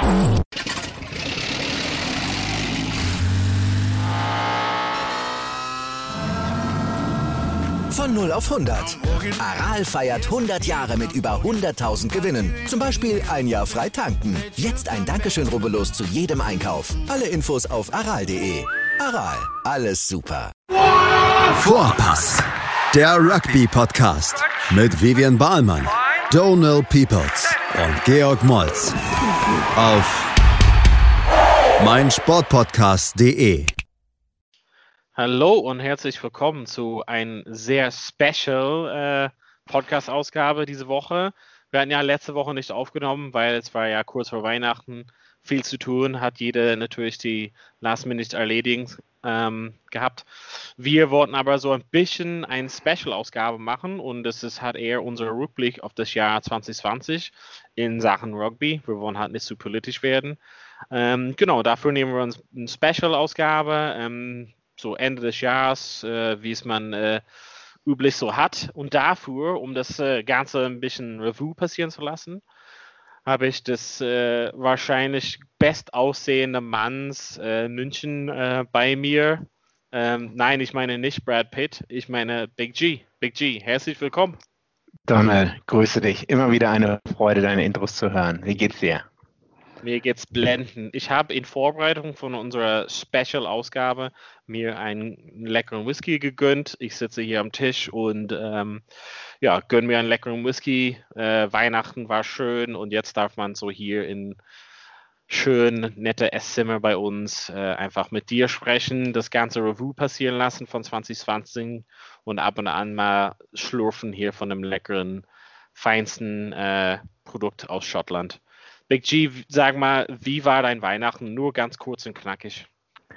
Von 0 auf 100. Aral feiert 100 Jahre mit über 100.000 Gewinnen. Zum Beispiel ein Jahr frei tanken. Jetzt ein Dankeschön, rubbellos zu jedem Einkauf. Alle Infos auf aral.de. Aral, alles super. Vorpass, der Rugby-Podcast mit Vivian Bahlmann, Donal Peoples und Georg Moltz auf meinsportpodcast.de. Hallo und herzlich willkommen zu einer sehr special Podcast-Ausgabe diese Woche. Wir hatten ja letzte Woche nicht aufgenommen, weil es war ja kurz vor Weihnachten, viel zu tun, hat jeder natürlich die Last-Minute erledigt gehabt. Wir wollten aber so ein bisschen eine Special-Ausgabe machen und das hat eher unser Rückblick auf das Jahr 2020 in Sachen Rugby. Wir wollen halt nicht zu politisch werden. Genau, dafür nehmen wir uns eine Special-Ausgabe, so Ende des Jahres, wie es man üblich so hat. Und dafür, um das Ganze ein bisschen Revue passieren zu lassen, habe ich das wahrscheinlich bestaussehende Manns München bei mir. Nein, ich meine nicht Brad Pitt, ich meine Big G. Big G, herzlich willkommen. Donald, grüße dich. Immer wieder eine Freude, deine Intros zu hören. Wie geht's dir? Mir geht's blendend. Ich habe in Vorbereitung von unserer Special-Ausgabe mir einen leckeren Whisky gegönnt. Ich sitze hier am Tisch und gönne mir einen leckeren Whisky. Weihnachten war schön und jetzt darf man so hier in schön nette Esszimmer bei uns einfach mit dir sprechen, das ganze Revue passieren lassen von 2020 und ab und an mal schlürfen hier von einem leckeren, feinsten Produkt aus Schottland. Big G, sag mal, wie war dein Weihnachten? Nur ganz kurz und knackig.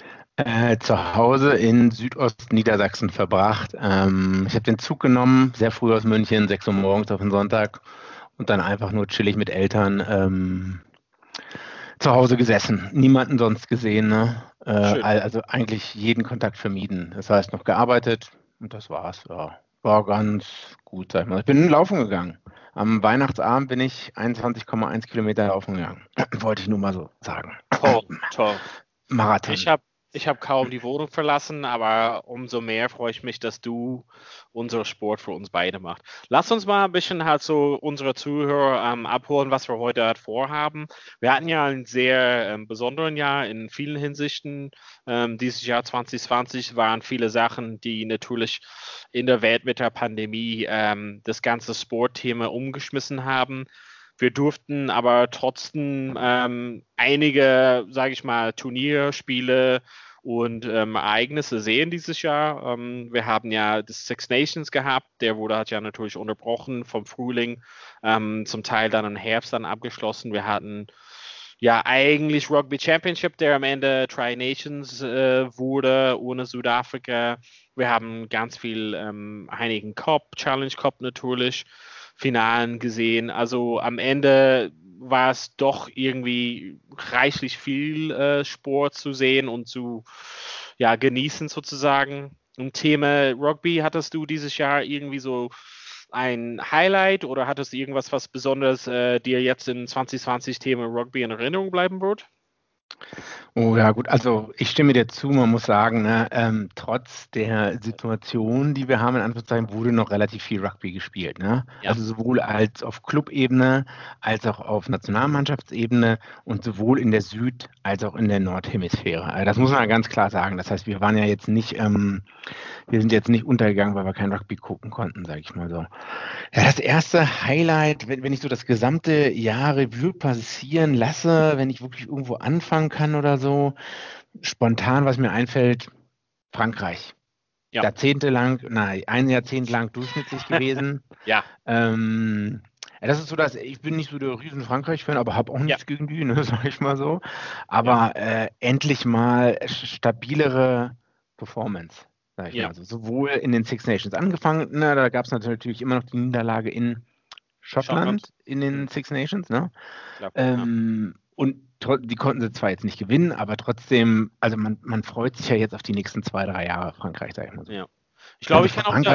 Zu Hause in Südostniedersachsen verbracht. Ich habe den Zug genommen, sehr früh aus München, 6 Uhr morgens auf den Sonntag und dann einfach nur chillig mit Eltern zu Hause gesessen. Niemanden sonst gesehen, ne? Also eigentlich jeden Kontakt vermieden. Das heißt, noch gearbeitet und das war's. Ja. War ganz gut, sag ich mal. Ich bin laufen gegangen. Am Weihnachtsabend bin ich 21,1 Kilometer laufen gegangen. Wollte ich nur mal so sagen. Toll. Marathon. Ich hab kaum die Wohnung verlassen, aber umso mehr freue ich mich, dass du unseren Sport für uns beide machst. Lass uns mal ein bisschen halt so unsere Zuhörer abholen, was wir heute halt vorhaben. Wir hatten ja ein sehr besonderen Jahr in vielen Hinsichten. Dieses Jahr 2020 waren viele Sachen, die natürlich in der Welt mit der Pandemie das ganze Sportthema umgeschmissen haben. Wir durften aber trotzdem einige, sage ich mal, Turnierspiele und Ereignisse sehen dieses Jahr. Wir haben ja das Six Nations gehabt, hat ja natürlich unterbrochen vom Frühling, zum Teil dann im Herbst dann abgeschlossen. Wir hatten ja eigentlich Rugby Championship, der am Ende Tri Nations wurde, ohne Südafrika. Wir haben ganz viel Heineken Cup, Challenge Cup natürlich, Finalen gesehen. Also am Ende war es doch irgendwie reichlich viel Sport zu sehen und zu genießen sozusagen. Im Thema Rugby, hattest du dieses Jahr irgendwie so ein Highlight oder hattest du irgendwas, was besonders dir jetzt im 2020 Thema Rugby in Erinnerung bleiben wird? Oh ja, gut, also ich stimme dir zu, man muss sagen, ne, trotz der Situation, die wir haben, in Anführungszeichen, wurde noch relativ viel Rugby gespielt. Ne? Ja. Also sowohl als auf Clubebene, als auch auf Nationalmannschaftsebene und sowohl in der Süd- als auch in der Nordhemisphäre. Also das muss man ganz klar sagen. Das heißt, wir waren ja jetzt nicht, wir sind jetzt nicht untergegangen, weil wir kein Rugby gucken konnten, sage ich mal so. Ja, das erste Highlight, wenn ich so das gesamte Jahr Revue passieren lasse, wenn ich wirklich irgendwo anfangen kann oder so, spontan, was mir einfällt, Frankreich. Ja. Ein Jahrzehnt lang durchschnittlich gewesen. Ja. Das ist so, dass ich bin nicht so der riesen Frankreich-Fan, aber habe auch nichts gegen die, ne, sag ich mal so. Aber endlich mal stabilere Performance, sag ich mal so. Sowohl in den Six Nations angefangen, ne, da gab es natürlich immer noch die Niederlage in Schottland in den Six Nations, ne? Und die konnten sie zwar jetzt nicht gewinnen, aber trotzdem, also man freut sich ja jetzt auf die nächsten 2-3 Jahre Frankreich, sag ich mal so. Ja. Ich glaube,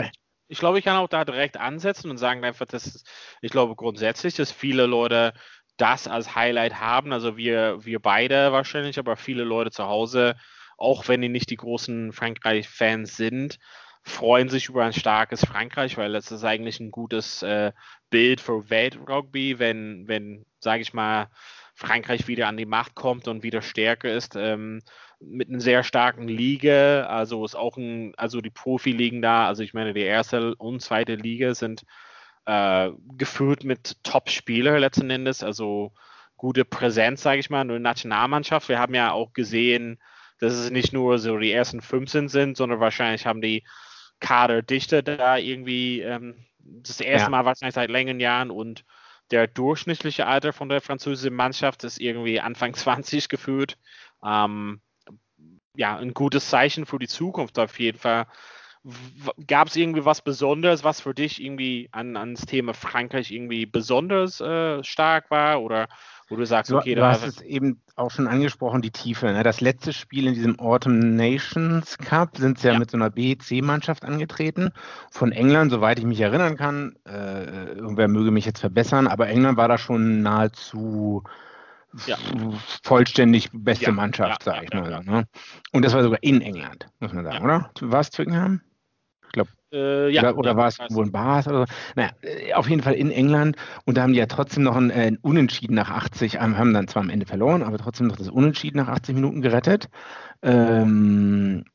ich kann auch da direkt ansetzen und sagen einfach, ich glaube grundsätzlich, dass viele Leute das als Highlight haben. Also wir beide wahrscheinlich, aber viele Leute zu Hause, auch wenn die nicht die großen Frankreich-Fans sind, freuen sich über ein starkes Frankreich, weil das ist eigentlich ein gutes Bild für Weltrugby, wenn, sage ich mal, Frankreich wieder an die Macht kommt und wieder stärker ist, mit einer sehr starken Liga. Also ist auch also die Profiligen da, also ich meine, die erste und zweite Liga sind gefüllt mit Top-Spielern letzten Endes, also gute Präsenz, sage ich mal, eine Nationalmannschaft. Wir haben ja auch gesehen, dass es nicht nur so die ersten 15 sind, sondern wahrscheinlich haben die Kaderdichte da irgendwie das erste Mal wahrscheinlich seit längeren Jahren und der durchschnittliche Alter von der französischen Mannschaft ist irgendwie Anfang 20 gefühlt. Ein gutes Zeichen für die Zukunft auf jeden Fall. Gab es irgendwie was Besonderes, was für dich irgendwie ans Thema Frankreich irgendwie besonders stark war? Oder wo du sagst, okay, du hast es eben auch schon angesprochen, die Tiefe. Ne? Das letzte Spiel in diesem Autumn Nations Cup sind sie ja mit so einer B-C-Mannschaft angetreten. Von England, soweit ich mich erinnern kann, irgendwer möge mich jetzt verbessern, aber England war da schon nahezu vollständig beste Mannschaft, sage ich mal. Ja. Ne? Und das war sogar in England, muss man sagen, oder? War es Twickenham? Ich glaube. Oder war es wohl ein Bath oder so? Naja, auf jeden Fall in England. Und da haben die ja trotzdem noch ein Unentschieden nach 80, haben dann zwar am Ende verloren, aber trotzdem noch das Unentschieden nach 80 Minuten gerettet. Und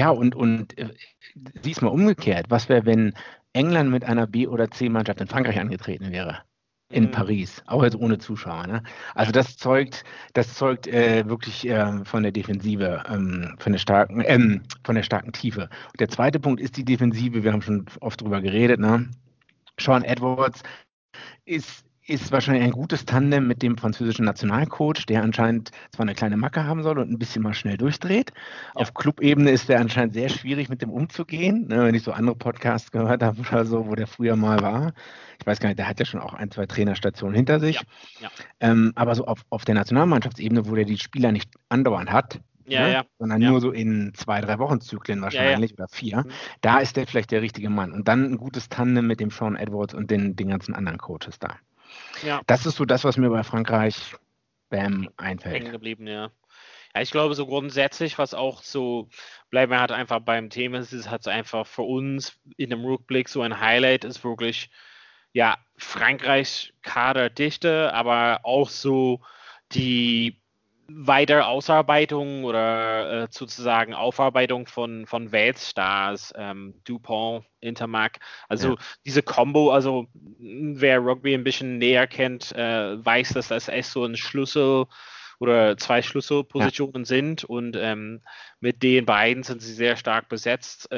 sieh's mal umgekehrt. Was wäre, wenn England mit einer B- oder C-Mannschaft in Frankreich angetreten wäre? In Paris, auch jetzt ohne Zuschauer. Ne? Also das zeugt wirklich von der Defensive, von der starken Tiefe. Und der zweite Punkt ist die Defensive, wir haben schon oft drüber geredet. Ne? Sean Edwards ist wahrscheinlich ein gutes Tandem mit dem französischen Nationalcoach, der anscheinend zwar eine kleine Macke haben soll und ein bisschen mal schnell durchdreht. Ja. Auf Clubebene ist der anscheinend sehr schwierig, mit dem umzugehen. Ne, wenn ich so andere Podcasts gehört habe oder so, wo der früher mal war. Ich weiß gar nicht, der hat ja schon auch 1, 2 Trainerstationen hinter sich. Ja. Aber so auf der Nationalmannschaftsebene, wo der die Spieler nicht andauernd hat, sondern nur so in 2, 3 Wochenzyklen wahrscheinlich oder 4, da ist der vielleicht der richtige Mann. Und dann ein gutes Tandem mit dem Sean Edwards und den ganzen anderen Coaches da. Ja. Das ist so das, was mir bei Frankreich einfällt. Hängen geblieben, ja. Ja, ich glaube so grundsätzlich, was auch so, bleiben wir halt einfach beim Thema, es ist halt einfach für uns in dem Rückblick so ein Highlight, ist wirklich, Frankreichs Kaderdichte, aber auch so die weitere Ausarbeitung oder sozusagen Aufarbeitung von Weltstars, Dupont, Intermark, also diese Combo, also wer Rugby ein bisschen näher kennt, weiß, dass das echt so ein Schlüssel oder 2 Schlüsselpositionen sind und mit den beiden sind sie sehr stark besetzt.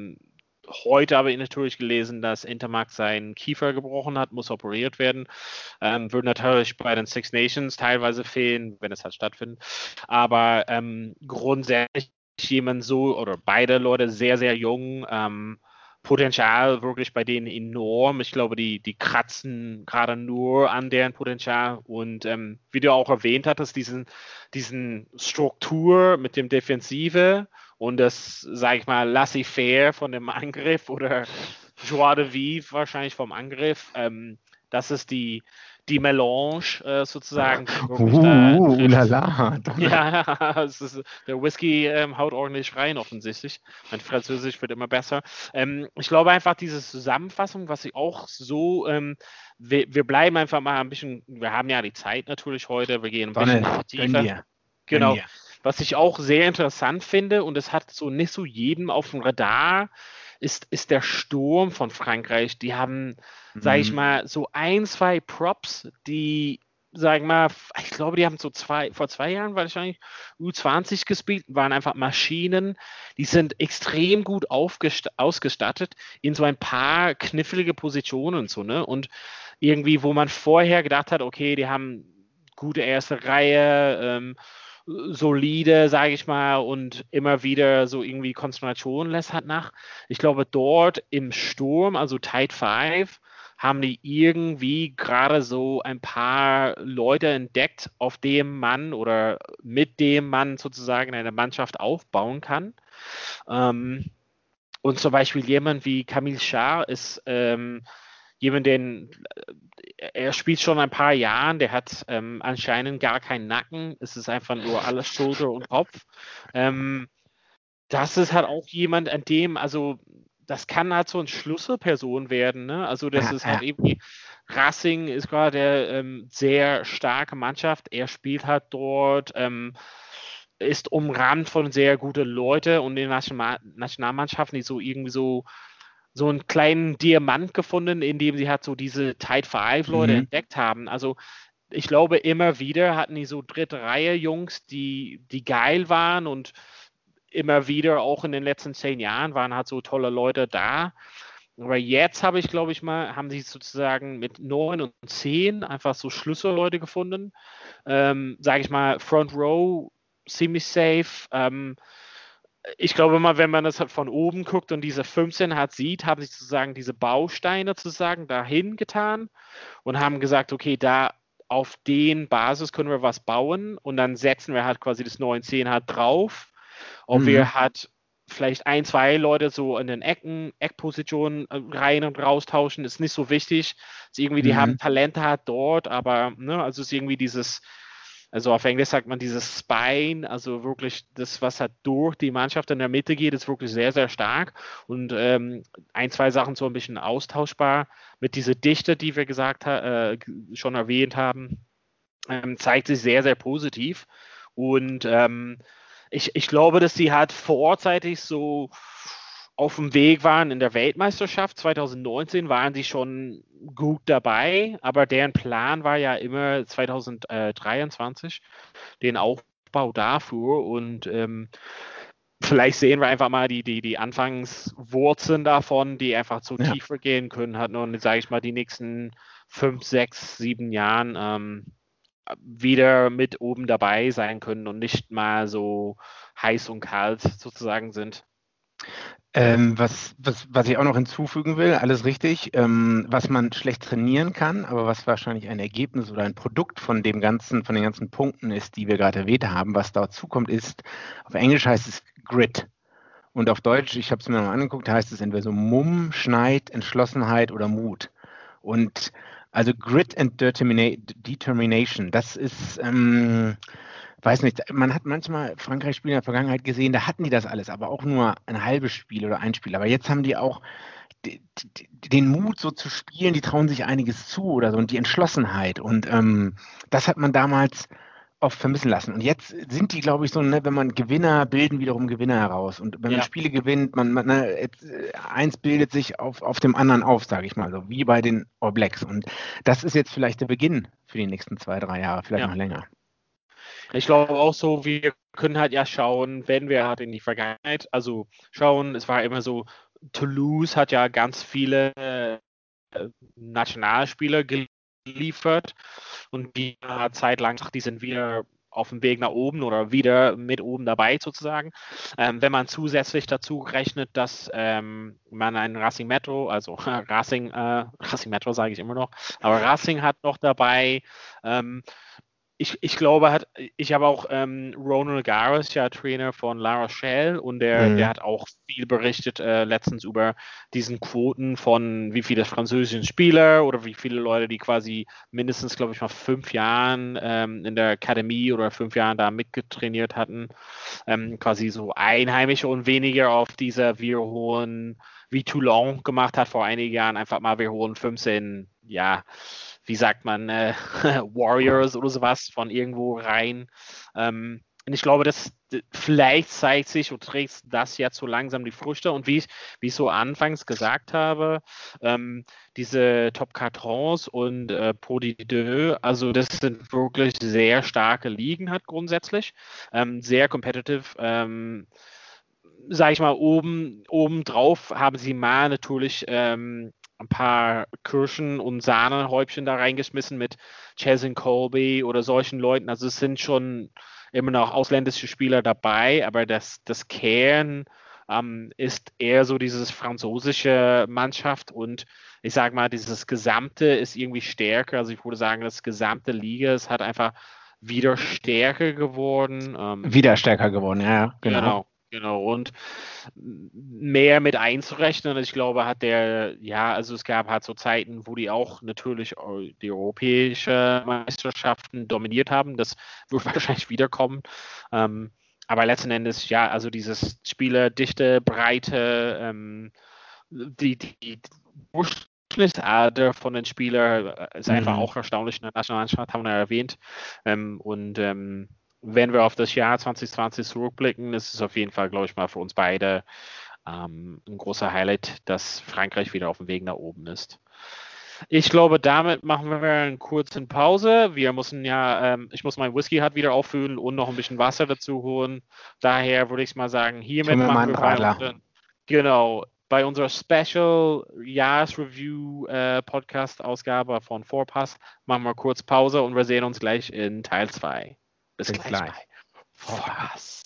Heute habe ich natürlich gelesen, dass Intermark seinen Kiefer gebrochen hat, muss operiert werden. Würde natürlich bei den Six Nations teilweise fehlen, wenn es halt stattfindet. Aber grundsätzlich jemand so, oder beide Leute sehr, sehr jung, Potenzial wirklich bei denen enorm. Ich glaube, die kratzen gerade nur an deren Potenzial. Und wie du auch erwähnt hattest, diesen Struktur mit dem Defensive und das, sage ich mal, laissez-faire von dem Angriff oder joie de vivre wahrscheinlich vom Angriff. Das ist die Melange sozusagen. Lala. Ja, der Whisky haut ordentlich rein offensichtlich. Mein Französisch wird immer besser. Ich glaube einfach diese Zusammenfassung, was ich auch so, wir bleiben einfach mal ein bisschen, wir haben ja die Zeit natürlich heute, wir gehen ein bisschen tiefer. Genau. Was ich auch sehr interessant finde, und es hat so nicht so jedem auf dem Radar, ist der Sturm von Frankreich. Die haben, sage ich mal, so 1, 2 Props, die, sag ich mal, ich glaube, die haben so vor 2 Jahren wahrscheinlich U20 gespielt, waren einfach Maschinen. Die sind extrem gut ausgestattet in so ein paar knifflige Positionen und so, ne? Und irgendwie, wo man vorher gedacht hat, okay, die haben gute erste Reihe, solide, sage ich mal, und immer wieder so irgendwie Konzentration lässt halt nach. Ich glaube, dort im Sturm, also Tide 5, haben die irgendwie gerade so ein paar Leute entdeckt, auf dem man oder mit dem man sozusagen eine Mannschaft aufbauen kann. Und zum Beispiel jemand wie Camille Charr ist jemand, er spielt schon ein paar Jahren, der hat anscheinend gar keinen Nacken, es ist einfach nur alles Schulter und Kopf. Das ist halt auch jemand, an dem, also das kann halt so eine Schlüsselperson werden, ne? Also das ist halt irgendwie, Racing ist gerade eine sehr starke Mannschaft, er spielt halt dort, ist umrahmt von sehr guten Leuten und den Nationalmannschaften, die so irgendwie so einen kleinen Diamant gefunden, in dem sie halt so diese Tide 5 Leute entdeckt haben. Also ich glaube, immer wieder hatten die so dritte Reihe Jungs, die geil waren und immer wieder, auch in den letzten 10 Jahren, waren halt so tolle Leute da. Aber jetzt haben sie sozusagen mit 9 und 10 einfach so Schlüsselleute gefunden. Sage ich mal, Front Row, ziemlich safe. Ich glaube immer, wenn man das halt von oben guckt und diese 15 sieht, haben sich sozusagen diese Bausteine sozusagen dahin getan und haben gesagt, okay, da auf den Basis können wir was bauen und dann setzen wir halt quasi das 9-10 halt drauf. Ob wir halt vielleicht 1, 2 Leute so in den Eckpositionen rein und raustauschen, ist nicht so wichtig. Ist irgendwie, die haben Talente halt dort, aber also ist irgendwie dieses, also auf Englisch sagt man dieses Spine, also wirklich das, was halt durch die Mannschaft in der Mitte geht, ist wirklich sehr, sehr stark und 1, 2 Sachen so ein bisschen austauschbar mit dieser Dichte, die wir schon erwähnt haben, zeigt sich sehr, sehr positiv und ich glaube, dass sie halt vorzeitig so auf dem Weg waren in der Weltmeisterschaft. 2019 waren sie schon gut dabei, aber deren Plan war ja immer 2023, den Aufbau dafür. Und vielleicht sehen wir einfach mal die Anfangswurzeln davon, die einfach zu tiefer gehen können. Hat nur, sage ich mal, die nächsten 5, 6, 7 Jahren wieder mit oben dabei sein können und nicht mal so heiß und kalt sozusagen sind. Was ich auch noch hinzufügen will, alles richtig, was man schlecht trainieren kann, aber was wahrscheinlich ein Ergebnis oder ein Produkt von den ganzen Punkten ist, die wir gerade erwähnt haben, was dazu kommt, ist, auf Englisch heißt es Grit. Und auf Deutsch, ich habe es mir noch mal angeguckt, heißt es entweder so Mumm, Schneid, Entschlossenheit oder Mut. Und also Grit and Determination, das ist, weiß nicht, man hat manchmal Frankreich-Spiele in der Vergangenheit gesehen, da hatten die das alles, aber auch nur ein halbes Spiel oder ein Spiel. Aber jetzt haben die auch den Mut, so zu spielen, die trauen sich einiges zu oder so und die Entschlossenheit. Und das hat man damals oft vermissen lassen. Und jetzt sind die, glaube ich, so, ne, wenn man Gewinner bilden wiederum Gewinner heraus. Und wenn man Spiele gewinnt, eins bildet sich auf dem anderen auf, sage ich mal, so wie bei den All Blacks. Und das ist jetzt vielleicht der Beginn für die nächsten 2, 3 Jahre, vielleicht noch länger. Ich glaube auch so, wir können halt ja schauen, wenn wir halt in die Vergangenheit, also schauen, es war immer so, Toulouse hat ja ganz viele Nationalspieler geliefert und die zeitlang, die sind wieder auf dem Weg nach oben oder wieder mit oben dabei sozusagen. Wenn man zusätzlich dazu rechnet, dass man ein Racing Metro, also Racing Metro sage ich immer noch, aber Racing hat noch dabei. Ich glaube, ich habe auch Ronald Garros, ja Trainer von La Rochelle, und der hat auch viel berichtet letztens über diesen Quoten von wie viele französischen Spieler oder wie viele Leute, die quasi mindestens, glaube ich, mal 5 Jahren in der Akademie oder 5 Jahren da mitgetrainiert hatten, quasi so Einheimische und weniger auf dieser wir holen, wie Toulon gemacht hat vor einigen Jahren, einfach mal wir holen 15, wie sagt man, Warriors oder sowas von irgendwo rein. Und ich glaube, dass vielleicht zeigt sich und trägt das jetzt so langsam die Früchte. Und wie ich so anfangs gesagt habe, diese Top 14 und Pro D2, also das sind wirklich sehr starke Ligen halt grundsätzlich. Sehr competitive. Sag ich mal, oben drauf haben sie mal natürlich ein paar Kirschen und Sahnehäubchen da reingeschmissen mit Cheslin Colby oder solchen Leuten. Also es sind schon immer noch ausländische Spieler dabei, aber das Kern ist eher so dieses französische Mannschaft und ich sage mal, dieses Gesamte ist irgendwie stärker. Also ich würde sagen, das gesamte Liga ist halt einfach wieder stärker geworden. Wieder stärker geworden, ja, genau. Genau, und mehr mit einzurechnen. Ich glaube, also es gab halt so Zeiten, wo die auch natürlich die europäische Meisterschaften dominiert haben. Das wird wahrscheinlich wiederkommen. Aber letzten Endes, ja, also dieses Spielerdichte, Breite, die Durchschnittsalter von den Spielern ist einfach auch erstaunlich in der Nationalmannschaft, haben wir ja erwähnt. Wenn wir auf das Jahr 2020 zurückblicken, ist es auf jeden Fall, glaube ich mal, für uns beide ein großer Highlight, dass Frankreich wieder auf dem Weg nach oben ist. Ich glaube, damit machen wir eine kurze Pause. Wir müssen ich muss meinen Whisky halt wieder auffüllen und noch ein bisschen Wasser dazu holen. Daher würde ich mal sagen, hiermit machen wir bei unserer Special Jahresreview Podcast-Ausgabe von Vorpass machen wir kurz Pause und wir sehen uns gleich in Teil 2. Bis gleich bei Vorpass.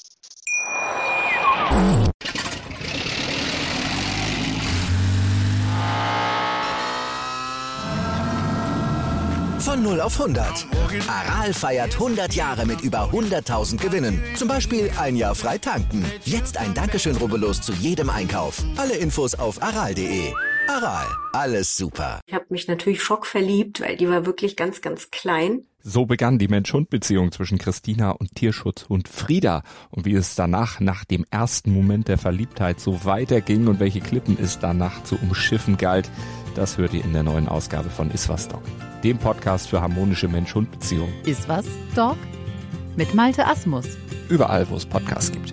Von 0 auf 100. Aral feiert 100 Jahre mit über 100.000 Gewinnen. Zum Beispiel ein Jahr frei tanken. Jetzt ein Dankeschön, rubbellos zu jedem Einkauf. Alle Infos auf aral.de. Aral, alles super. Ich habe mich natürlich schockverliebt, weil die war wirklich ganz, ganz klein. So begann die Mensch-Hund-Beziehung zwischen Christina und Tierschutzhund Frieda. Und wie es danach, nach dem ersten Moment der Verliebtheit, so weiterging und welche Klippen es danach zu umschiffen galt, das hört ihr in der neuen Ausgabe von Iswas Dog, dem Podcast für harmonische Mensch-Hund-Beziehungen. Iswas Dog mit Malte Asmus. Überall, wo es Podcasts gibt.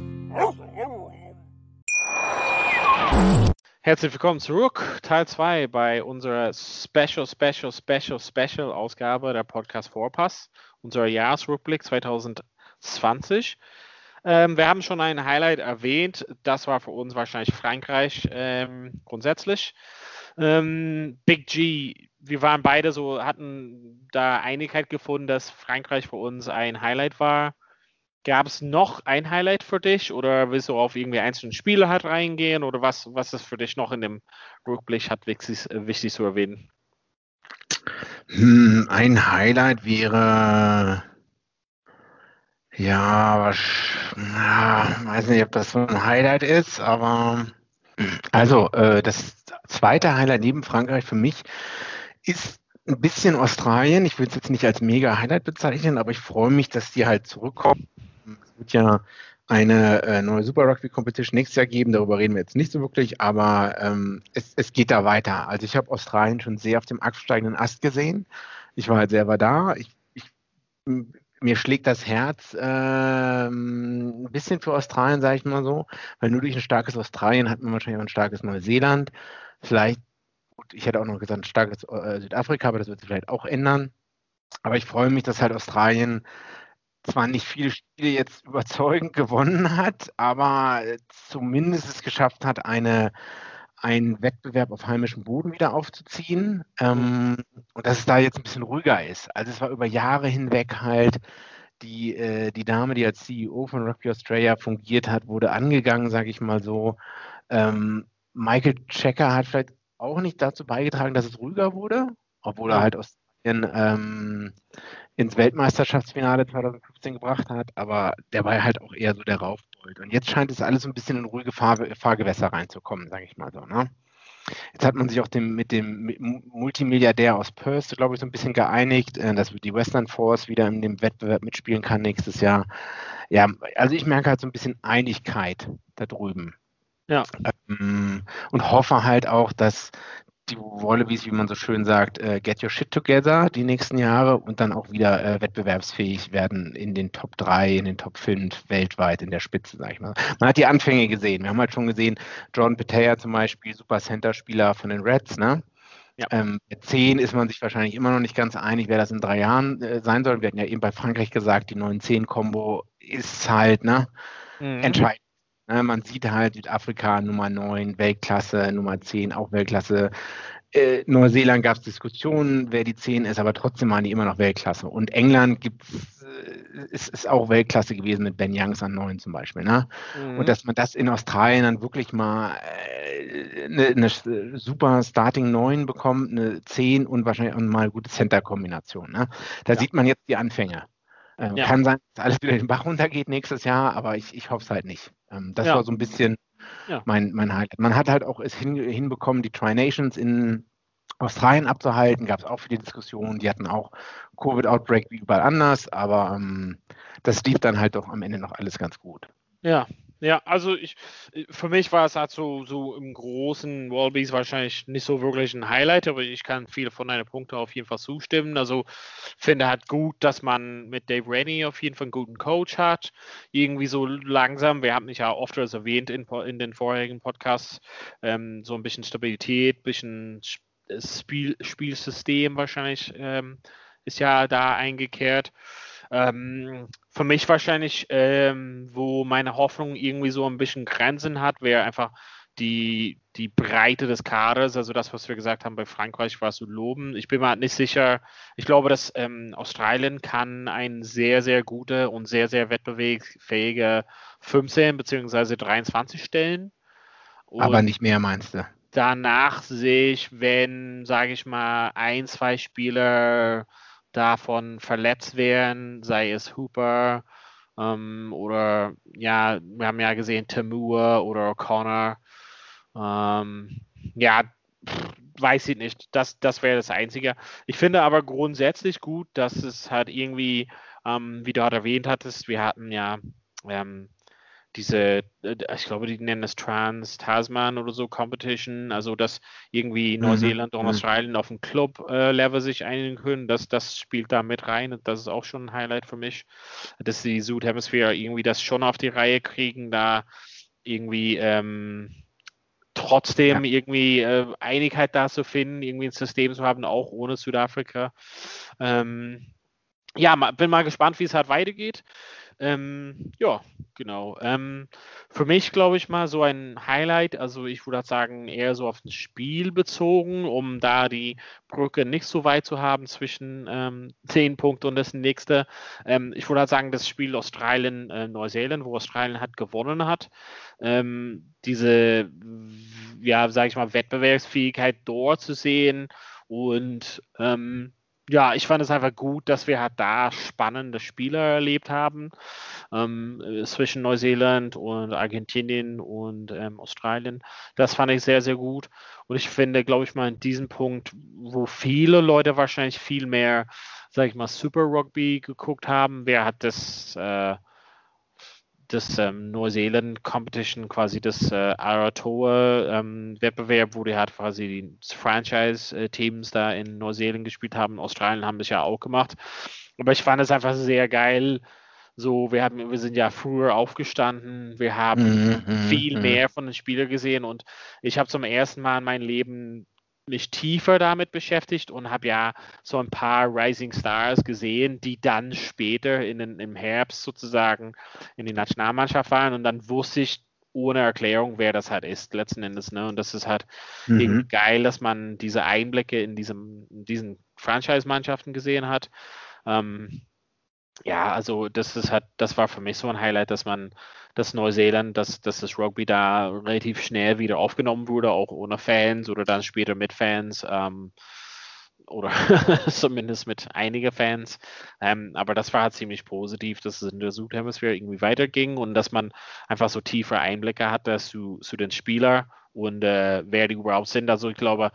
Herzlich willkommen zurück, Teil 2 bei unserer Special Ausgabe der Podcast Vorpass, unser Jahresrückblick 2020. Wir haben schon ein Highlight erwähnt, das war für uns wahrscheinlich Frankreich grundsätzlich. Big G, wir waren beide hatten da Einigkeit gefunden, dass Frankreich für uns ein Highlight war. Gab es noch ein Highlight für dich oder willst du auf irgendwie einzelne Spiele halt reingehen oder was ist für dich noch in dem Rückblick wichtig zu erwähnen? Ein Highlight wäre, weiß nicht, ob das so ein Highlight ist, aber das zweite Highlight neben Frankreich für mich ist ein bisschen Australien. Ich will es jetzt nicht als Mega-Highlight bezeichnen, aber ich freue mich, dass die halt zurückkommen. Es wird ja eine neue Super Rugby Competition nächstes Jahr geben, darüber reden wir jetzt nicht so wirklich, aber es geht da weiter. Also ich habe Australien schon sehr auf dem absteigenden Ast gesehen. Ich war halt selber da. Mir schlägt das Herz ein bisschen für Australien, sage ich mal so, weil nur durch ein starkes Australien hat man wahrscheinlich auch ein starkes Neuseeland. Vielleicht, gut, ich hätte auch noch gesagt, ein starkes Südafrika, aber das wird sich vielleicht auch ändern. Aber ich freue mich, dass halt Australien zwar nicht viele Spiele jetzt überzeugend gewonnen hat, aber zumindest es geschafft hat, einen Wettbewerb auf heimischem Boden wieder aufzuziehen und dass es da jetzt ein bisschen ruhiger ist. Also es war über Jahre hinweg halt die Dame, die als CEO von Rugby Australia fungiert hat, wurde angegangen, sage ich mal so. Michael Checker hat vielleicht auch nicht dazu beigetragen, dass es ruhiger wurde, obwohl er halt Australien ins Weltmeisterschaftsfinale 2015 gebracht hat, aber der war halt auch eher so der Raufbold. Und jetzt scheint es alles so ein bisschen in ruhige Fahrgewässer reinzukommen, sage ich mal so. Ne? Jetzt hat man sich auch mit dem Multimilliardär aus Perth, glaube ich, so ein bisschen geeinigt, dass die Western Force wieder in dem Wettbewerb mitspielen kann nächstes Jahr. Ja, also ich merke halt so ein bisschen Einigkeit da drüben. Ja. Und hoffe halt auch, dass die Wallabies, wie man so schön sagt, get your shit together die nächsten Jahre und dann auch wieder wettbewerbsfähig werden in den Top 3, in den Top 5 weltweit in der Spitze, sag ich mal. Man hat die Anfänge gesehen. Wir haben halt schon gesehen, Jordan Petea zum Beispiel, Super Center-Spieler von den Reds, ne? Ja. 10 ist man sich wahrscheinlich immer noch nicht ganz einig, wer das in 3 Jahren sein soll. Wir hatten ja eben bei Frankreich gesagt, die 9-10-Kombo ist halt entscheidend. Man sieht halt Südafrika Nummer 9, Weltklasse, Nummer 10 auch Weltklasse. Neuseeland gab es Diskussionen, wer die 10 ist, aber trotzdem waren die immer noch Weltklasse. Und England ist auch Weltklasse gewesen mit Ben Youngs an 9 zum Beispiel. Ne? Und dass man das in Australien dann wirklich mal eine super Starting 9 bekommt, eine 10 und wahrscheinlich auch mal eine gute Center-Kombination. Ne? Da sieht man jetzt die Anfänge. Kann sein, dass alles wieder den Bach runtergeht nächstes Jahr, aber ich hoffe es halt nicht. Das war so ein bisschen mein Highlight. Man hat halt auch es hinbekommen, die Tri-Nations in Australien abzuhalten, gab es auch viele Diskussionen, die hatten auch Covid-Outbreak wie überall anders, aber das lief dann halt doch am Ende noch alles ganz gut. Ja, also für mich war es halt so im großen Wallabies wahrscheinlich nicht so wirklich ein Highlight, aber ich kann viele von deinen Punkten auf jeden Fall zustimmen. Also finde halt gut, dass man mit Dave Rennie auf jeden Fall einen guten Coach hat. Irgendwie so langsam, wir haben mich ja oft erwähnt in den vorherigen Podcasts, so ein bisschen Stabilität, ein bisschen Spielsystem wahrscheinlich ist ja da eingekehrt. Für mich wahrscheinlich, wo meine Hoffnung irgendwie so ein bisschen Grenzen hat, wäre einfach die Breite des Kaders, also das, was wir gesagt haben bei Frankreich, war zu loben. Ich bin mir halt nicht sicher. Ich glaube, dass Australien kann ein sehr, sehr guter und sehr, sehr wettbewerbsfähiger 15 bzw. 23 stellen. Und aber nicht mehr, meinst du? Danach sehe ich, wenn, sage ich mal, 1-2 Spieler davon verletzt werden, sei es Hooper oder ja, wir haben ja gesehen Temur oder O'Connor. Weiß ich nicht. Das wäre das Einzige. Ich finde aber grundsätzlich gut, dass es halt irgendwie, wie du halt erwähnt hattest, wir hatten ja ich glaube, die nennen es Trans-Tasman oder so Competition, also dass irgendwie Neuseeland und Australien auf dem Club-Level sich einigen können, das spielt da mit rein und das ist auch schon ein Highlight für mich, dass die Südhemisphäre irgendwie das schon auf die Reihe kriegen, da irgendwie trotzdem irgendwie Einigkeit da zu finden, irgendwie ein System zu haben, auch ohne Südafrika. Bin mal gespannt, wie es halt weitergeht. Genau. Für mich, glaube ich mal, so ein Highlight, also ich würde sagen, eher so auf das Spiel bezogen, um da die Brücke nicht so weit zu haben zwischen 10 Punkten und das nächste. Ich würde sagen, das Spiel Australien-Neuseeland, wo Australien hat gewonnen hat. Diese, sage ich mal, Wettbewerbsfähigkeit dort zu sehen und ich fand es einfach gut, dass wir halt da spannende Spiele erlebt haben zwischen Neuseeland und Argentinien und Australien. Das fand ich sehr, sehr gut. Und ich finde, glaube ich mal, in diesem Punkt, wo viele Leute wahrscheinlich viel mehr, sage ich mal, Super Rugby geguckt haben, wer hat das Neuseeland Competition, quasi das Aotearoa Wettbewerb, wo die halt quasi die Franchise-Teams da in Neuseeland gespielt haben. Australien haben das ja auch gemacht. Aber ich fand es einfach sehr geil. So, wir sind ja früher aufgestanden, wir haben viel mehr von den Spielern gesehen und ich habe zum ersten Mal in meinem Leben mich tiefer damit beschäftigt und habe ja so ein paar Rising Stars gesehen, die dann später im Herbst sozusagen in die Nationalmannschaft waren und dann wusste ich ohne Erklärung, wer das halt ist, letzten Endes. Ne? Und das ist halt irgendwie geil, dass man diese Einblicke in diesen Franchise-Mannschaften gesehen hat. Also das war für mich so ein Highlight, dass Neuseeland, dass das Rugby da relativ schnell wieder aufgenommen wurde, auch ohne Fans oder dann später mit Fans oder zumindest mit einigen Fans. Aber das war halt ziemlich positiv, dass es in der Südhemisphäre irgendwie weiterging und dass man einfach so tiefe Einblicke hatte zu den Spielern und wer die überhaupt sind. Also ich glaube,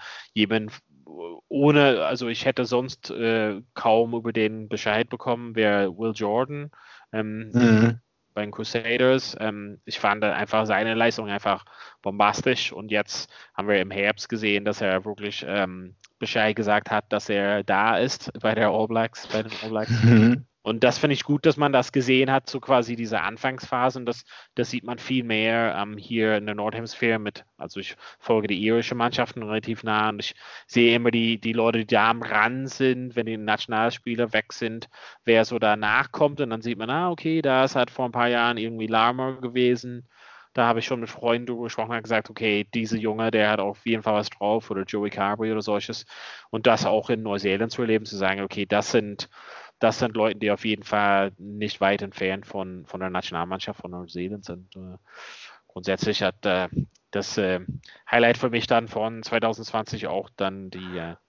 ich hätte sonst kaum über den Bescheid bekommen, wer Will Jordan bei den Crusaders. Ich fand einfach seine Leistung einfach bombastisch und jetzt haben wir im Herbst gesehen, dass er wirklich Bescheid gesagt hat, dass er da ist bei den All Blacks. Und das finde ich gut, dass man das gesehen hat, so quasi diese Anfangsphase. Und das sieht man viel mehr hier in der Nordhemisphäre also ich folge die irischen Mannschaften relativ nah und ich sehe immer die Leute, die da am Rand sind, wenn die Nationalspieler weg sind, wer so danach kommt. Und dann sieht man, okay, da ist halt vor ein paar Jahren irgendwie Larmer gewesen. Da habe ich schon mit Freunden drüber gesprochen und gesagt, okay, dieser Junge, der hat auf jeden Fall was drauf oder Joey Carberry oder solches. Und das auch in Neuseeland zu erleben, zu sagen, okay, das sind Leute, die auf jeden Fall nicht weit entfernt von der Nationalmannschaft von Neuseeland sind. Grundsätzlich hat das Highlight für mich dann von 2020 auch dann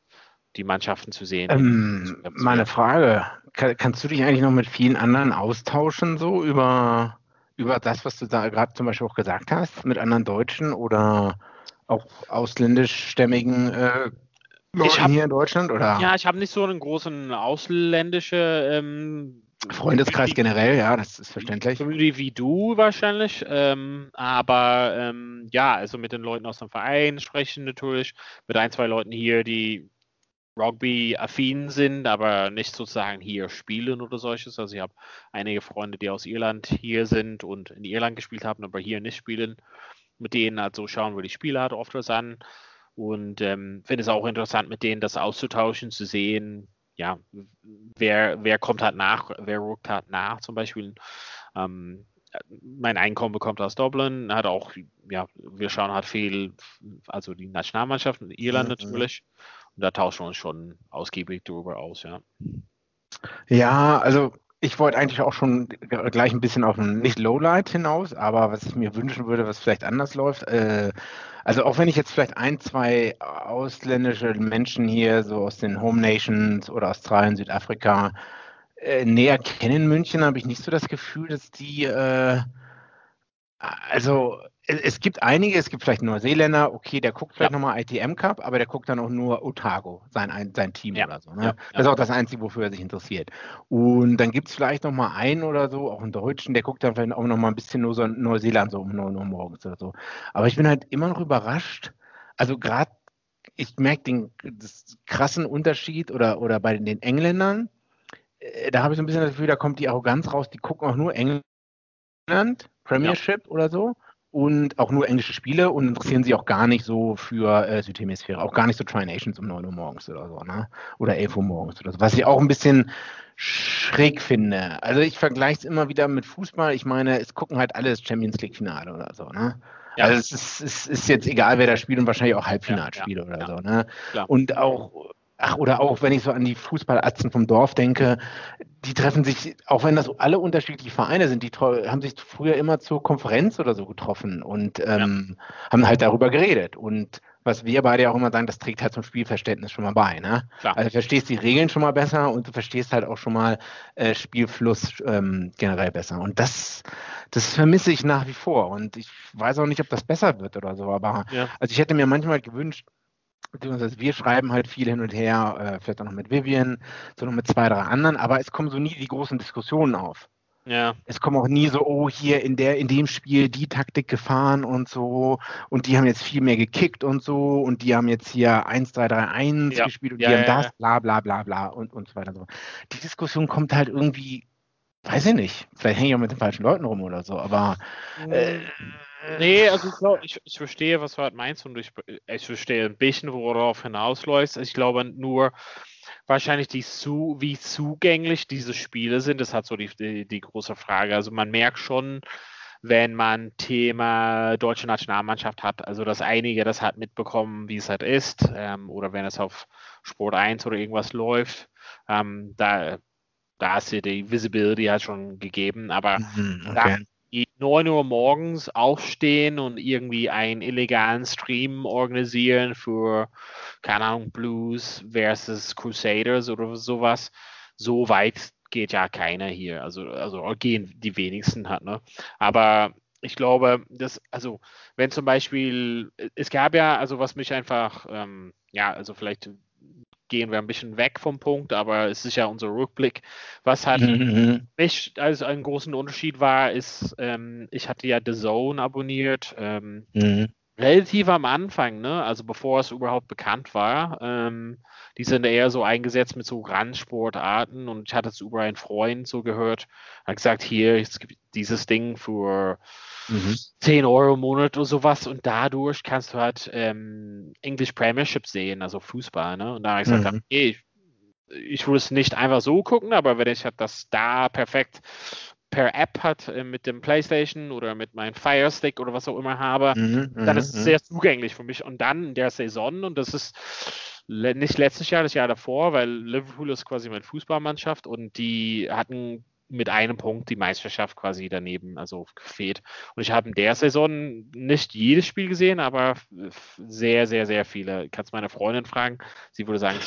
die Mannschaften zu sehen. Meine Frage, kannst du dich eigentlich noch mit vielen anderen austauschen, so über das, was du da gerade zum Beispiel auch gesagt hast, mit anderen Deutschen oder auch ausländischstämmigen Leuten hier in Deutschland? Oder? Ja, ich habe nicht so einen großen ausländischen Freundeskreis generell, ja, das ist verständlich. Wie du wahrscheinlich, aber ja, also mit den Leuten aus dem Verein sprechen natürlich, mit 1, 2 Leuten hier, die Rugby-affin sind, aber nicht sozusagen hier spielen oder solches. Also ich habe einige Freunde, die aus Irland hier sind und in Irland gespielt haben, aber hier nicht spielen. Mit denen halt so schauen, wo die Spiele halt oft was an. Und finde es auch interessant, mit denen das auszutauschen, zu sehen, ja, wer kommt halt nach, wer rückt halt nach, zum Beispiel. Mein Einkommen bekommt aus Dublin, hat auch, ja, wir schauen halt viel, also die Nationalmannschaft in Irland natürlich. Und da tauschen wir uns schon ausgiebig darüber aus, ja. Ja, also ich wollte eigentlich auch schon gleich ein bisschen auf ein nicht Lowlight hinaus, aber was ich mir wünschen würde, was vielleicht anders läuft, also auch wenn ich jetzt vielleicht 1, 2 ausländische Menschen hier so aus den Home Nations oder Australien, Südafrika näher kenne in München, habe ich nicht so das Gefühl, dass die, also es gibt einige, es gibt vielleicht Neuseeländer, okay, der guckt vielleicht nochmal ITM Cup, aber der guckt dann auch nur Otago, sein Team oder so. Ne? Das ist auch das Einzige, wofür er sich interessiert. Und dann gibt es vielleicht nochmal einen oder so, auch einen Deutschen, der guckt dann vielleicht auch nochmal ein bisschen nur so Neuseeland so um 9 Uhr morgens oder so. Aber ich bin halt immer noch überrascht, also gerade, ich merke den krassen Unterschied oder bei den Engländern, da habe ich so ein bisschen das Gefühl, da kommt die Arroganz raus, die gucken auch nur England, Premiership oder so und auch nur englische Spiele und interessieren sich auch gar nicht so für Südhemisphäre, auch gar nicht so Tri-Nations um 9 Uhr morgens oder so, ne? Oder 11 Uhr morgens oder so, was ich auch ein bisschen schräg finde. Also ich vergleiche es immer wieder mit Fußball, ich meine, es gucken halt alle das Champions-League-Finale oder so, ne? Ja. Also es ist jetzt egal, wer da spielt und wahrscheinlich auch Halbfinalspiele oder so, ne? Klar. Und auch oder auch, wenn ich so an die Fußballatzen vom Dorf denke, die treffen sich, auch wenn das alle unterschiedliche Vereine sind, die haben sich früher immer zur Konferenz oder so getroffen und haben halt darüber geredet. Und was wir beide ja auch immer sagen, das trägt halt zum Spielverständnis schon mal bei. Ne? Also du verstehst die Regeln schon mal besser und du verstehst halt auch schon mal Spielfluss generell besser. Und das vermisse ich nach wie vor. Und ich weiß auch nicht, ob das besser wird oder so. Aber also ich hätte mir manchmal gewünscht, beziehungsweise wir schreiben halt viel hin und her, vielleicht auch noch mit Vivian, so noch mit 2, 3 anderen, aber es kommen so nie die großen Diskussionen auf. Ja. Es kommen auch nie so, oh, hier in dem Spiel die Taktik gefahren und so und die haben jetzt viel mehr gekickt und so und die haben jetzt hier 1-3-3-1 gespielt und die haben das, bla bla bla bla und so weiter und so. Die Diskussion kommt halt irgendwie, weiß ich nicht, vielleicht hänge ich auch mit den falschen Leuten rum oder so, aber nee, also ich glaube, ich verstehe, was du halt meinst und ich verstehe ein bisschen, worauf hinausläuft. Ich glaube nur wahrscheinlich wie zugänglich diese Spiele sind, das hat so die große Frage. Also man merkt schon, wenn man Thema deutsche Nationalmannschaft hat, also dass einige das halt mitbekommen, wie es halt ist, oder wenn es auf Sport 1 oder irgendwas läuft, da ist ja die Visibility halt schon gegeben, aber da 9 Uhr morgens aufstehen und irgendwie einen illegalen Stream organisieren für, keine Ahnung, Blues versus Crusaders oder sowas. So weit geht ja keiner hier. Also gehen die wenigsten halt, ne? Aber ich glaube, also wenn zum Beispiel, es gab ja, also was mich einfach, also vielleicht gehen wir ein bisschen weg vom Punkt, aber es ist ja unser Rückblick. Was halt mich als einen großen Unterschied war, ist, ich hatte ja The Zone abonniert, relativ am Anfang, ne? Also bevor es überhaupt bekannt war. Die sind eher so eingesetzt mit so Randsportarten und ich hatte es über einen Freund so gehört, hat gesagt, hier, es gibt dieses Ding für 10 Euro im Monat oder sowas und dadurch kannst du halt English Premiership sehen, also Fußball, ne? Und da habe ich gesagt, okay, ich würde es nicht einfach so gucken, aber wenn ich halt das da perfekt per App hat mit dem PlayStation oder mit meinem Fire Stick oder was auch immer habe, dann ist es sehr zugänglich für mich. Und dann in der Saison, und das ist nicht letztes Jahr, das Jahr davor, weil Liverpool ist quasi meine Fußballmannschaft und die hatten mit einem Punkt die Meisterschaft quasi daneben, also gefehlt. Und ich habe in der Saison nicht jedes Spiel gesehen, aber sehr, sehr, sehr viele. Ich kann es meine Freundin fragen, sie würde sagen,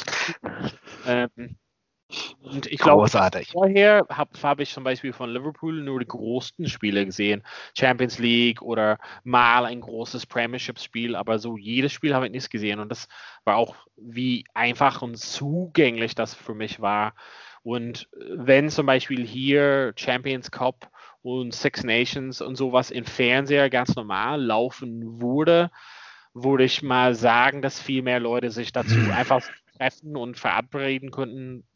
und ich glaube, vorher habe ich zum Beispiel von Liverpool nur die großen Spiele gesehen. Champions League oder mal ein großes Premiership-Spiel, aber so jedes Spiel habe ich nicht gesehen. Und das war auch, wie einfach und zugänglich das für mich war. Und wenn zum Beispiel hier Champions Cup und Six Nations und sowas im Fernseher ganz normal laufen würde ich mal sagen, dass viel mehr Leute sich dazu einfach treffen und verabreden könnten.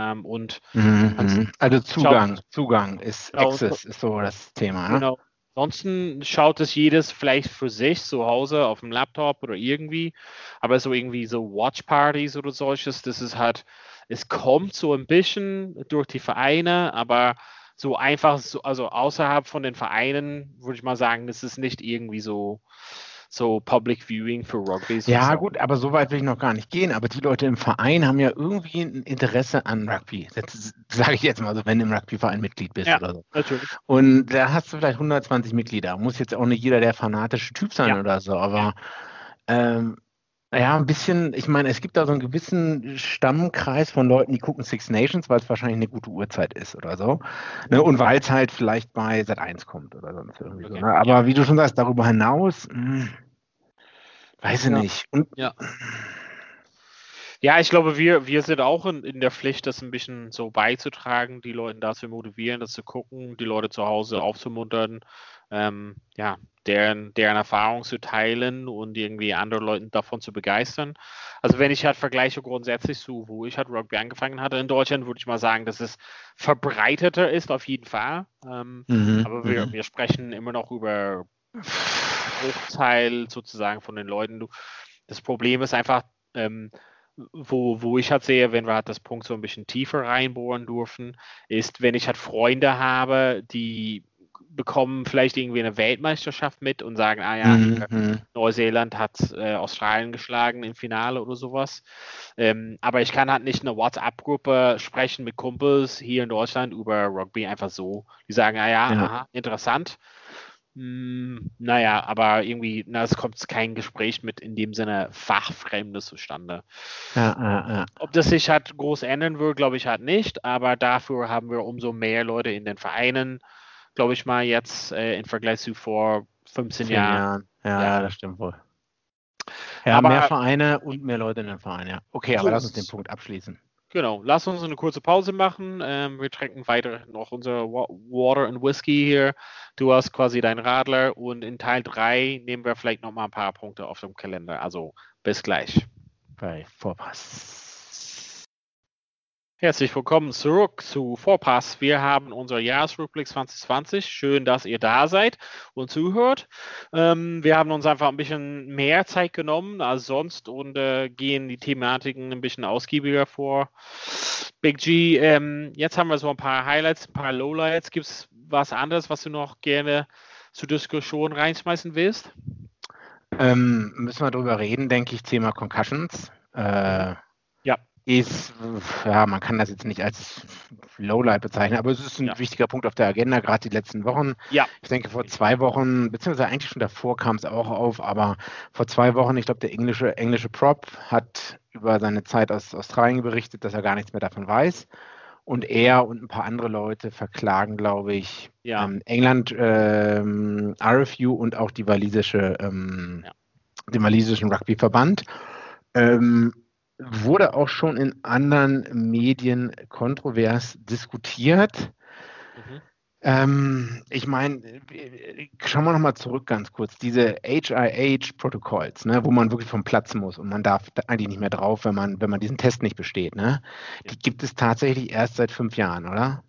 Also Zugang ist Access ist so das Thema. Ne? Genau. Ansonsten schaut es jedes vielleicht für sich zu Hause auf dem Laptop oder irgendwie, aber so irgendwie so Watchpartys oder solches, das ist halt, es kommt so ein bisschen durch die Vereine, aber so einfach, also außerhalb von den Vereinen würde ich mal sagen, das ist nicht irgendwie so Public Viewing für Rugby. Ja, gut, aber so weit will ich noch gar nicht gehen. Aber die Leute im Verein haben ja irgendwie ein Interesse an Rugby. Das sage ich jetzt mal so, wenn du im Rugbyverein Mitglied bist oder so. Natürlich. Und da hast du vielleicht 120 Mitglieder. Muss jetzt auch nicht jeder der fanatische Typ sein oder so. Aber ein bisschen, ich meine, es gibt da so einen gewissen Stammkreis von Leuten, die gucken Six Nations, weil es wahrscheinlich eine gute Uhrzeit ist oder so. Ne? Und weil es halt vielleicht bei Sat.1 kommt oder sonst irgendwie so. Ne? Aber wie du schon sagst, darüber hinaus, weiß ich nicht. Und, ja, ich glaube, wir sind auch in der Pflicht, das ein bisschen so beizutragen, die Leute dazu motivieren, das zu gucken, die Leute zu Hause aufzumuntern, deren Erfahrung zu teilen und irgendwie andere Leute davon zu begeistern. Also wenn ich halt vergleiche grundsätzlich zu, wo ich halt Rugby angefangen hatte in Deutschland, würde ich mal sagen, dass es verbreiteter ist, auf jeden Fall. Aber wir sprechen immer noch über Bruchteil sozusagen von den Leuten. Das Problem ist einfach, wo ich halt sehe, wenn wir halt das Punkt so ein bisschen tiefer reinbohren dürfen, ist, wenn ich halt Freunde habe, die bekommen vielleicht irgendwie eine Weltmeisterschaft mit und sagen, Neuseeland hat Australien geschlagen im Finale oder sowas. Aber ich kann halt nicht eine WhatsApp-Gruppe sprechen mit Kumpels hier in Deutschland über Rugby einfach so. Die sagen, aha, interessant. Aber irgendwie, es kommt kein Gespräch mit in dem Sinne Fachfremdes zustande. Ob das sich halt groß ändern wird, glaube ich halt nicht, aber dafür haben wir umso mehr Leute in den Vereinen, glaube ich mal, jetzt im Vergleich zu vor 15 Jahren. Ja, das stimmt wohl. Ja, aber mehr Vereine und mehr Leute in den Vereinen, ja. Okay, aber lass uns den Punkt abschließen. Genau, lass uns eine kurze Pause machen. Wir trinken weiter noch unser Water and Whisky hier. Du hast quasi deinen Radler und in Teil 3 nehmen wir vielleicht noch mal ein paar Punkte auf dem Kalender. Also bis gleich. Bei Vorpass. Herzlich willkommen zurück zu Vorpass. Wir haben unser Jahresrückblick 2020. Schön, dass ihr da seid und zuhört. Wir haben uns einfach ein bisschen mehr Zeit genommen als sonst und gehen die Thematiken ein bisschen ausgiebiger vor. Big G, jetzt haben wir so ein paar Highlights, ein paar Lowlights. Gibt es was anderes, was du noch gerne zur Diskussion reinschmeißen willst? Müssen wir drüber reden, denke ich, Thema Concussions. Man kann das jetzt nicht als Lowlight bezeichnen, aber es ist ein wichtiger Punkt auf der Agenda, gerade die letzten Wochen. Ja. Ich denke, vor 2 Wochen, beziehungsweise eigentlich schon davor kam es auch auf, aber vor 2 Wochen, ich glaube, der englische Prop hat über seine Zeit aus Australien berichtet, dass er gar nichts mehr davon weiß. Und er und ein paar andere Leute verklagen, glaube ich, England, RFU und auch den walisischen Rugby-Verband. Wurde auch schon in anderen Medien kontrovers diskutiert. Ich meine, schauen wir nochmal zurück ganz kurz. Diese HIH-Protokolls, ne, wo man wirklich vom Platz muss und man darf eigentlich nicht mehr drauf, wenn man diesen Test nicht besteht. Ne? Die gibt es tatsächlich erst seit 5 Jahren, oder?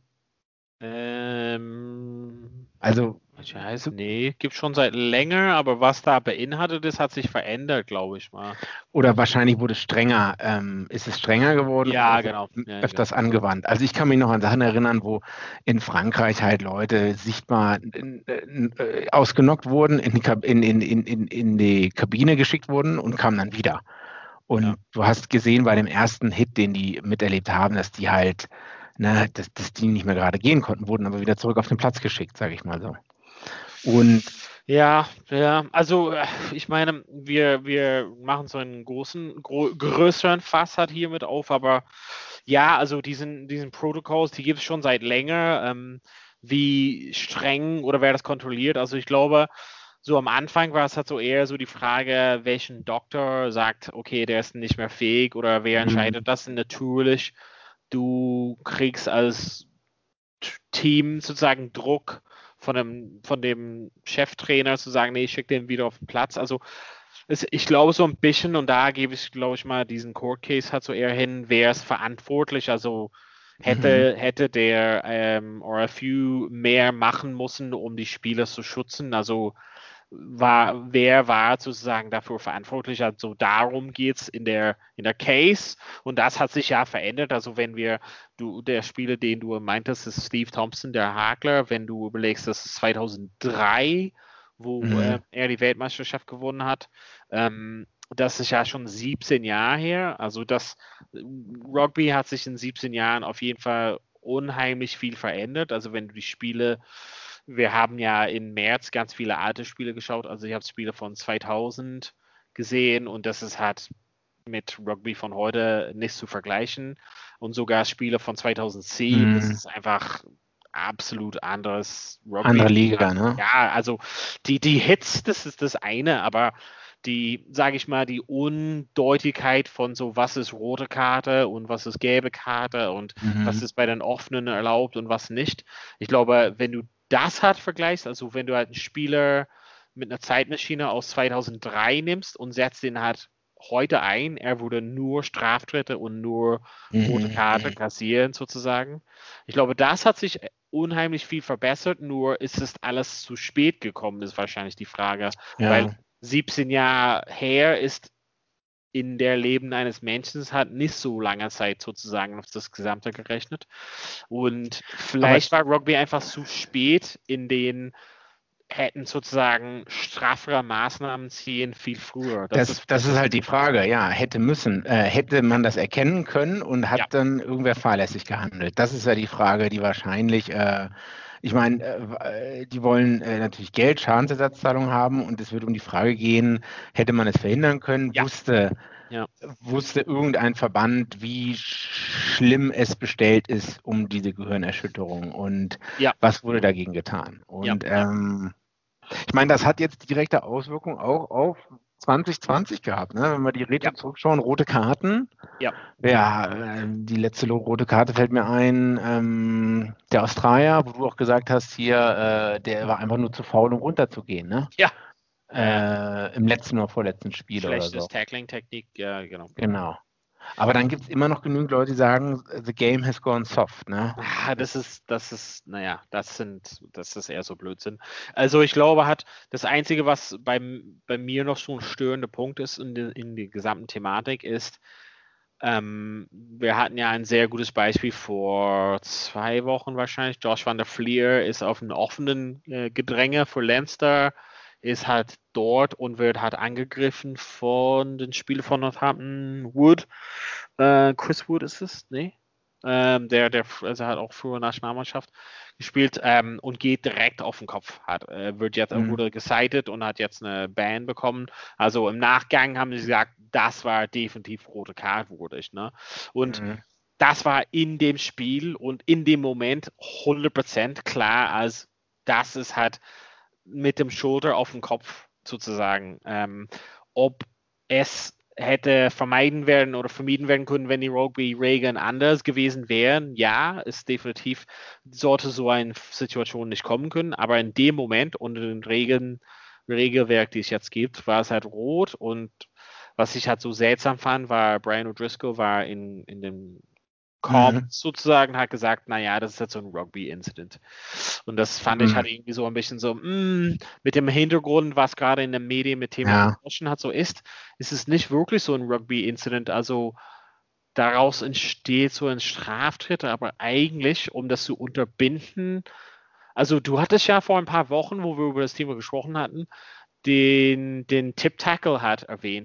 Gibt schon seit länger, aber was da beinhaltet ist, hat sich verändert, glaube ich mal. Oder wahrscheinlich wurde es strenger, ist es strenger geworden? Ja, genau. Öfters angewandt. Also ich kann mich noch an Sachen erinnern, wo in Frankreich halt Leute sichtbar ausgenockt wurden, in die Kabine geschickt wurden und kamen dann wieder. Und du hast gesehen bei dem ersten Hit, den die miterlebt haben, dass die halt dass die nicht mehr gerade gehen konnten, wurden aber wieder zurück auf den Platz geschickt, sage ich mal so. Und ja, also ich meine, wir machen so einen größeren Fass halt hiermit auf, aber ja, also diesen Protocols, die gibt es schon seit länger. Wie streng oder wer das kontrolliert? Also ich glaube, so am Anfang war es halt so eher so die Frage, welchen Doktor sagt, okay, der ist nicht mehr fähig oder wer entscheidet das? Natürlich, du kriegst als Team sozusagen Druck von dem Cheftrainer zu sagen, nee, ich schicke den wieder auf den Platz. Also ich glaube so ein bisschen, und da gebe ich, glaube ich, mal diesen Court Case halt so eher hin, wer ist verantwortlich, also hätte der RFU mehr machen müssen, um die Spieler zu schützen, also wer war sozusagen dafür verantwortlich? Also darum geht es in der Case, und das hat sich ja verändert. Also wenn der Spieler, den du meintest, ist Steve Thompson, der Hakler, wenn du überlegst, das ist 2003, wo er die Weltmeisterschaft gewonnen hat. Das ist ja schon 17 Jahre her. Also das Rugby hat sich in 17 Jahren auf jeden Fall unheimlich viel verändert. Also wenn du die Spiele, wir haben ja im März ganz viele alte Spiele geschaut, also ich habe Spiele von 2000 gesehen und das ist halt mit Rugby von heute nicht zu vergleichen, und sogar Spiele von 2010, das ist einfach absolut anderes Rugby. Andere Liga, ne? Ja, also die Hits, das ist das eine, aber die, sage ich mal, die Undeutigkeit von so, was ist rote Karte und was ist gelbe Karte und was ist bei den Offenen erlaubt und was nicht. Ich glaube, wenn du das halt vergleichst, also wenn du halt einen Spieler mit einer Zeitmaschine aus 2003 nimmst und setzt den halt heute ein, er würde nur Straftritte und nur rote Karte kassieren sozusagen. Ich glaube, das hat sich unheimlich viel verbessert, nur ist es alles zu spät gekommen, ist wahrscheinlich die Frage, weil 17 Jahre her ist in der Leben eines Menschen hat nicht so lange Zeit sozusagen auf das Gesamte gerechnet. Und vielleicht war Rugby einfach zu spät, in den hätten sozusagen straffere Maßnahmen ziehen viel früher. Das ist halt die Frage, ja, hätte man das erkennen können und hat dann irgendwer fahrlässig gehandelt? Das ist ja die Frage, die wahrscheinlich, ich meine, die wollen natürlich Geld, Schadensersatzzahlung haben, und es wird um die Frage gehen, hätte man es verhindern können? Wusste irgendein Verband, wie schlimm es bestellt ist um diese Gehirnerschütterung, und was wurde dagegen getan? Und ich meine, das hat jetzt direkte Auswirkungen auch auf 2020 gehabt, ne? Wenn wir die Retro zurückschauen, rote Karten. Die letzte rote Karte fällt mir ein, der Australier, wo du auch gesagt hast, hier, der war einfach nur zu faul, um runterzugehen, ne? Im letzten oder vorletzten Spiel oder so. Schlechtes Tackling-Technik, ja, genau. Genau. Aber dann gibt es immer noch genügend Leute, die sagen, the game has gone soft, ne? Das ist eher so Blödsinn. Also ich glaube, das Einzige, was bei mir noch so ein störender Punkt ist in der gesamten Thematik ist, wir hatten ja ein sehr gutes Beispiel vor 2 Wochen wahrscheinlich. Josh van der Fleer ist auf einem offenen Gedränge für Leinster, ist halt dort und wird halt angegriffen von den Spielern von Northampton Wood. Chris Wood ist es? Nee. Der also hat auch früher Nationalmannschaft gespielt und geht direkt auf den Kopf. Wurde gesightet und hat jetzt eine Ban bekommen. Also im Nachgang haben sie gesagt, das war definitiv rote Karte würdig. Ne? Und das war in dem Spiel und in dem Moment 100% klar, als das ist halt mit dem Schulter auf dem Kopf sozusagen. Ob es hätte vermieden werden können, wenn die Rugby-Regeln anders gewesen wären, ja, ist definitiv, sollte so eine Situation nicht kommen können, aber in dem Moment unter den Regelwerk, die es jetzt gibt, war es halt rot, und was ich halt so seltsam fand, war Brian O'Driscoll war in dem sozusagen, hat gesagt, naja, das ist jetzt so ein Rugby-Incident. Und das fand ich halt irgendwie so ein bisschen so, mit dem Hintergrund, was gerade in den Medien mit Thema Discussion hat, so ist es nicht wirklich so ein Rugby-Incident. Also daraus entsteht so ein Straftritt, aber eigentlich, um das zu unterbinden, also du hattest ja vor ein paar Wochen, wo wir über das Thema gesprochen hatten, den Tip-Tackle hat erwähnt.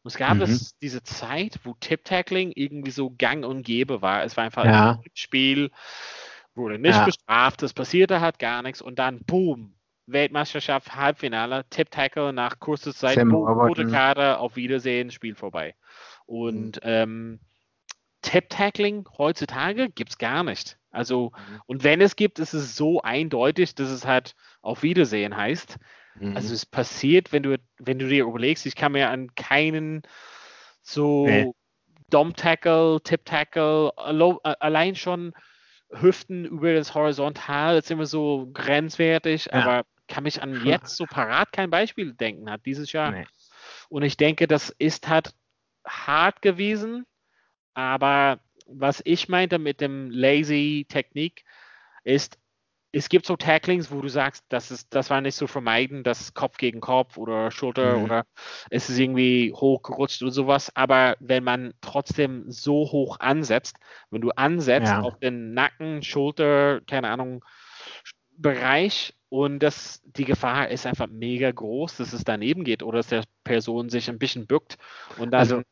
Und es gab diese Zeit, wo Tip-Tackling irgendwie so gang und gäbe war. Es war einfach ein Spiel, wurde nicht bestraft, es passierte halt gar nichts und dann boom, Weltmeisterschaft, Halbfinale, Tip-Tackle nach kurzer Zeit, rote Karte, auf Wiedersehen, Spiel vorbei. Und Tip-Tackling heutzutage gibt es gar nicht. Also, und wenn es gibt, ist es so eindeutig, dass es halt auf Wiedersehen heißt. Also es passiert, wenn du dir überlegst, ich kann mir an keinen so Dom-Tackle, Tip-Tackle, allein schon Hüften über das Horizontal, das ist immer so grenzwertig, aber kann mich an jetzt so parat kein Beispiel denken, hat dieses Jahr. Nee. Und ich denke, das ist halt hart gewesen, aber was ich meinte mit dem Lazy Technik ist, es gibt so Tacklings, wo du sagst, das war nicht zu vermeiden, das Kopf gegen Kopf oder Schulter oder es ist irgendwie hochgerutscht oder sowas. Aber wenn man trotzdem so hoch ansetzt, wenn du ansetzt auf den Nacken, Schulter, keine Ahnung, Bereich und die Gefahr ist einfach mega groß, dass es daneben geht oder dass der Person sich ein bisschen bückt und dann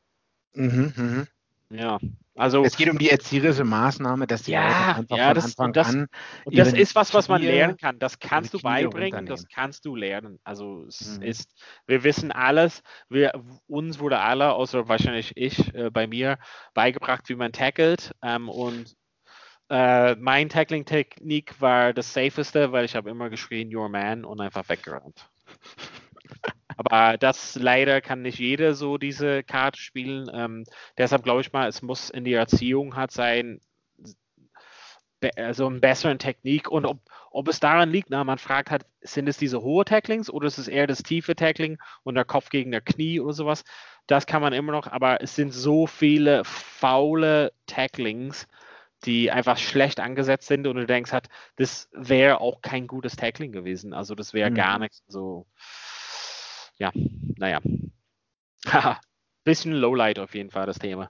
also es geht um die erzieherische Maßnahme, dass die Leute einfach von Anfang an. Und das ist was man lernen kann. Das kannst du beibringen, das kannst du lernen. Also es ist, wir wissen alles, uns wurde alle, außer wahrscheinlich ich, bei mir, beigebracht, wie man tackelt. Und mein Tackling-Technik war das safeste, weil ich habe immer geschrien, your man, und einfach weggerannt. Aber das leider kann nicht jeder so diese Karte spielen. Deshalb glaube ich mal, es muss in der Erziehung halt sein, so eine bessere Technik. Und ob es daran liegt, man fragt halt, sind es diese hohe Tacklings oder ist es eher das tiefe Tackling und der Kopf gegen der Knie oder sowas? Das kann man immer noch, aber es sind so viele faule Tacklings, die einfach schlecht angesetzt sind und du denkst halt, das wäre auch kein gutes Tackling gewesen. Also das wäre gar nichts so. Ja, naja. Bisschen Lowlight auf jeden Fall, das Thema.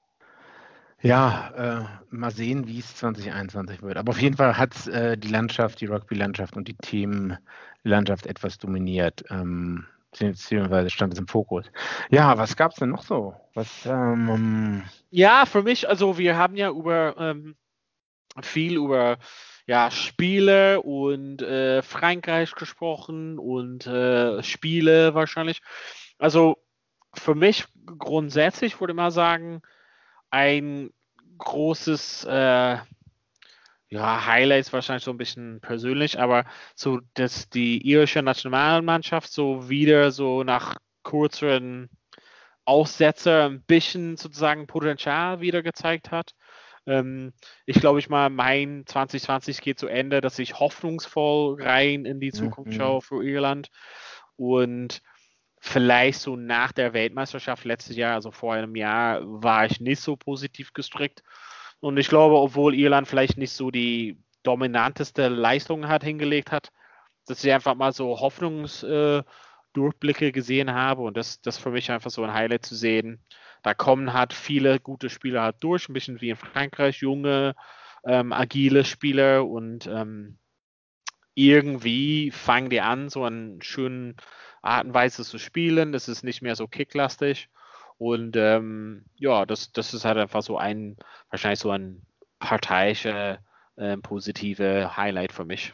Ja, mal sehen, wie es 2021 wird. Aber auf jeden Fall hat die Landschaft, die Rugby-Landschaft und die Teamlandschaft etwas dominiert. Beziehungsweise stand es im Fokus. Ja, was gab es denn noch so? Ja, für mich, also wir haben ja viel über Spiele und Frankreich gesprochen und Spiele wahrscheinlich. Also für mich grundsätzlich würde ich mal sagen, ein großes Highlight ist wahrscheinlich so ein bisschen persönlich, aber so, dass die irische Nationalmannschaft so wieder so nach kürzeren Aussetzer ein bisschen sozusagen Potenzial wieder gezeigt hat. Ich glaube, mein 2020 geht zu Ende, dass ich hoffnungsvoll rein in die Zukunft schaue für Irland und vielleicht so nach der Weltmeisterschaft letztes Jahr, also vor einem Jahr, war ich nicht so positiv gestrickt und ich glaube, obwohl Irland vielleicht nicht so die dominanteste Leistung hingelegt hat, dass ich einfach mal so Hoffnungsdurchblicke gesehen habe und das für mich einfach so ein Highlight zu sehen. Da kommen viele gute Spieler durch, ein bisschen wie in Frankreich, junge, agile Spieler und irgendwie fangen die an, so eine schöne Art und Weise zu spielen. Das ist nicht mehr so kicklastig und das ist halt einfach so wahrscheinlich so ein parteiische, positive Highlight für mich.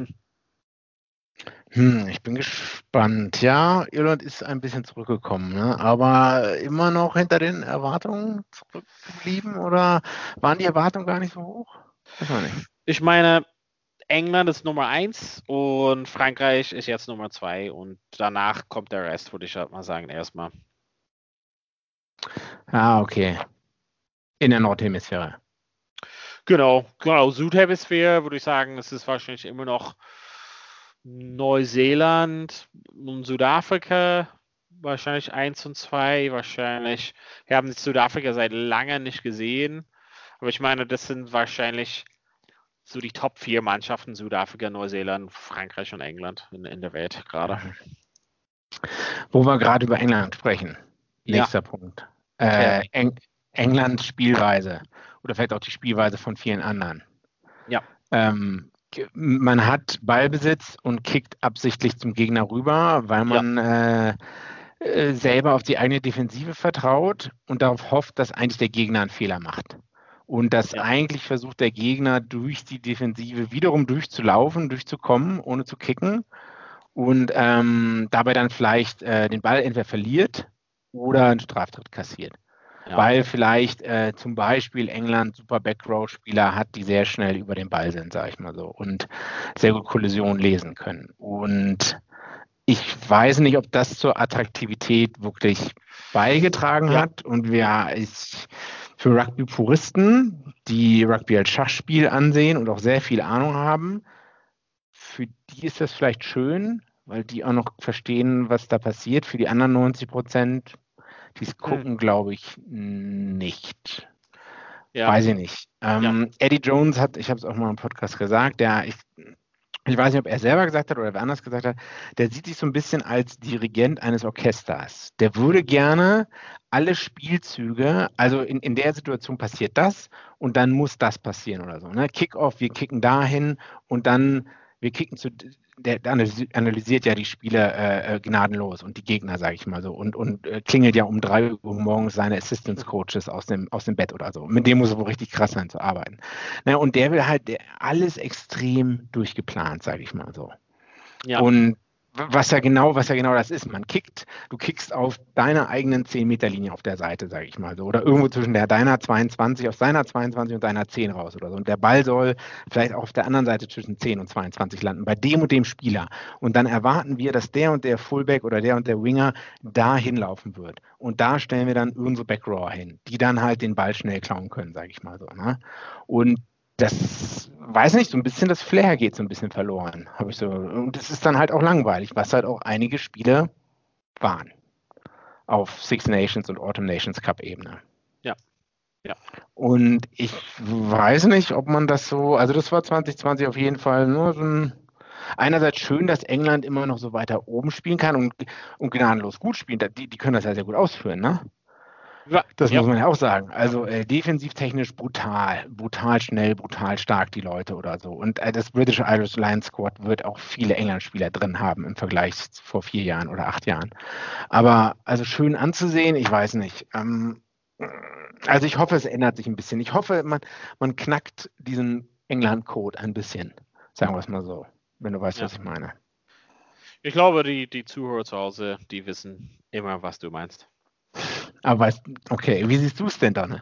Ich bin gespannt. Ja, Irland ist ein bisschen zurückgekommen, ne? Aber immer noch hinter den Erwartungen zurückgeblieben oder waren die Erwartungen gar nicht so hoch? Weiß man nicht. Ich meine, England ist Nummer 1 und Frankreich ist jetzt Nummer 2 und danach kommt der Rest, würde ich halt mal sagen, erstmal. Ah, okay. In der Nordhemisphäre. Genau. Südhemisphäre würde ich sagen, es ist wahrscheinlich immer noch Neuseeland und Südafrika, wahrscheinlich 1 und 2, wahrscheinlich. Wir haben Südafrika seit langem nicht gesehen, aber ich meine, das sind wahrscheinlich so die Top 4 Mannschaften, Südafrika, Neuseeland, Frankreich und England in der Welt gerade. Wo wir gerade über England sprechen. Nächster Punkt. Englands Spielweise oder vielleicht auch die Spielweise von vielen anderen. Ja. Man hat Ballbesitz und kickt absichtlich zum Gegner rüber, weil man selber auf die eigene Defensive vertraut und darauf hofft, dass eigentlich der Gegner einen Fehler macht. Und dass eigentlich versucht der Gegner durch die Defensive wiederum durchzulaufen, durchzukommen, ohne zu kicken und dabei dann vielleicht den Ball entweder verliert oder einen Straftritt kassiert. Ja. Weil vielleicht zum Beispiel England super Backrow-Spieler hat, die sehr schnell über den Ball sind, sage ich mal so, und sehr gut Kollisionen lesen können. Und ich weiß nicht, ob das zur Attraktivität wirklich beigetragen hat. Und für Rugby-Puristen, die Rugby als Schachspiel ansehen und auch sehr viel Ahnung haben, für die ist das vielleicht schön, weil die auch noch verstehen, was da passiert. Für die anderen 90%, die es gucken, glaube ich nicht. Ja. Weiß ich nicht. Eddie Jones ich habe es auch mal im Podcast gesagt, ich weiß nicht, ob er selber gesagt hat oder wer anders gesagt hat, der sieht sich so ein bisschen als Dirigent eines Orchesters. Der würde gerne alle Spielzüge, also in der Situation passiert das und dann muss das passieren oder so. Ne? Kick-off, wir kicken dahin und dann wir kicken der analysiert ja die Spiele gnadenlos und die Gegner, sage ich mal so, und klingelt ja um 3 Uhr morgens seine Assistance-Coaches aus dem Bett oder so. Mit dem muss es wohl richtig krass sein zu arbeiten. Na, und der will halt alles extrem durchgeplant, sage ich mal so. Ja. Und was ja genau das ist. Du kickst auf deiner eigenen 10-Meter-Linie auf der Seite, sage ich mal so. Oder irgendwo zwischen deiner 22, auf seiner 22 und deiner 10 raus oder so. Und der Ball soll vielleicht auch auf der anderen Seite zwischen 10 und 22 landen, bei dem und dem Spieler. Und dann erwarten wir, dass der und der Fullback oder der und der Winger da hinlaufen wird. Und da stellen wir dann unsere Backrower hin, die dann halt den Ball schnell klauen können, sage ich mal so. Ne? Und das, weiß nicht, so ein bisschen das Flair geht so ein bisschen verloren, habe ich so. Und das ist dann halt auch langweilig, was halt auch einige Spiele waren auf Six Nations und Autumn Nations Cup Ebene. Ja. Und ich weiß nicht, ob man das so, also das war 2020 auf jeden Fall nur so einerseits schön, dass England immer noch so weiter oben spielen kann und gnadenlos gut spielen. Die können das ja sehr gut ausführen, ne? Das muss man ja auch sagen. Also defensivtechnisch brutal schnell, brutal stark die Leute oder so. Und das British Irish Lions Squad wird auch viele England-Spieler drin haben im Vergleich vor 4 Jahren oder 8 Jahren. Aber also schön anzusehen, ich weiß nicht. Also ich hoffe, es ändert sich ein bisschen. Ich hoffe, man knackt diesen England-Code ein bisschen. Sagen wir es mal so, wenn du weißt, was ich meine. Ich glaube, die Zuhörer zu Hause, die wissen immer, was du meinst. Aber okay, wie siehst du es denn dann?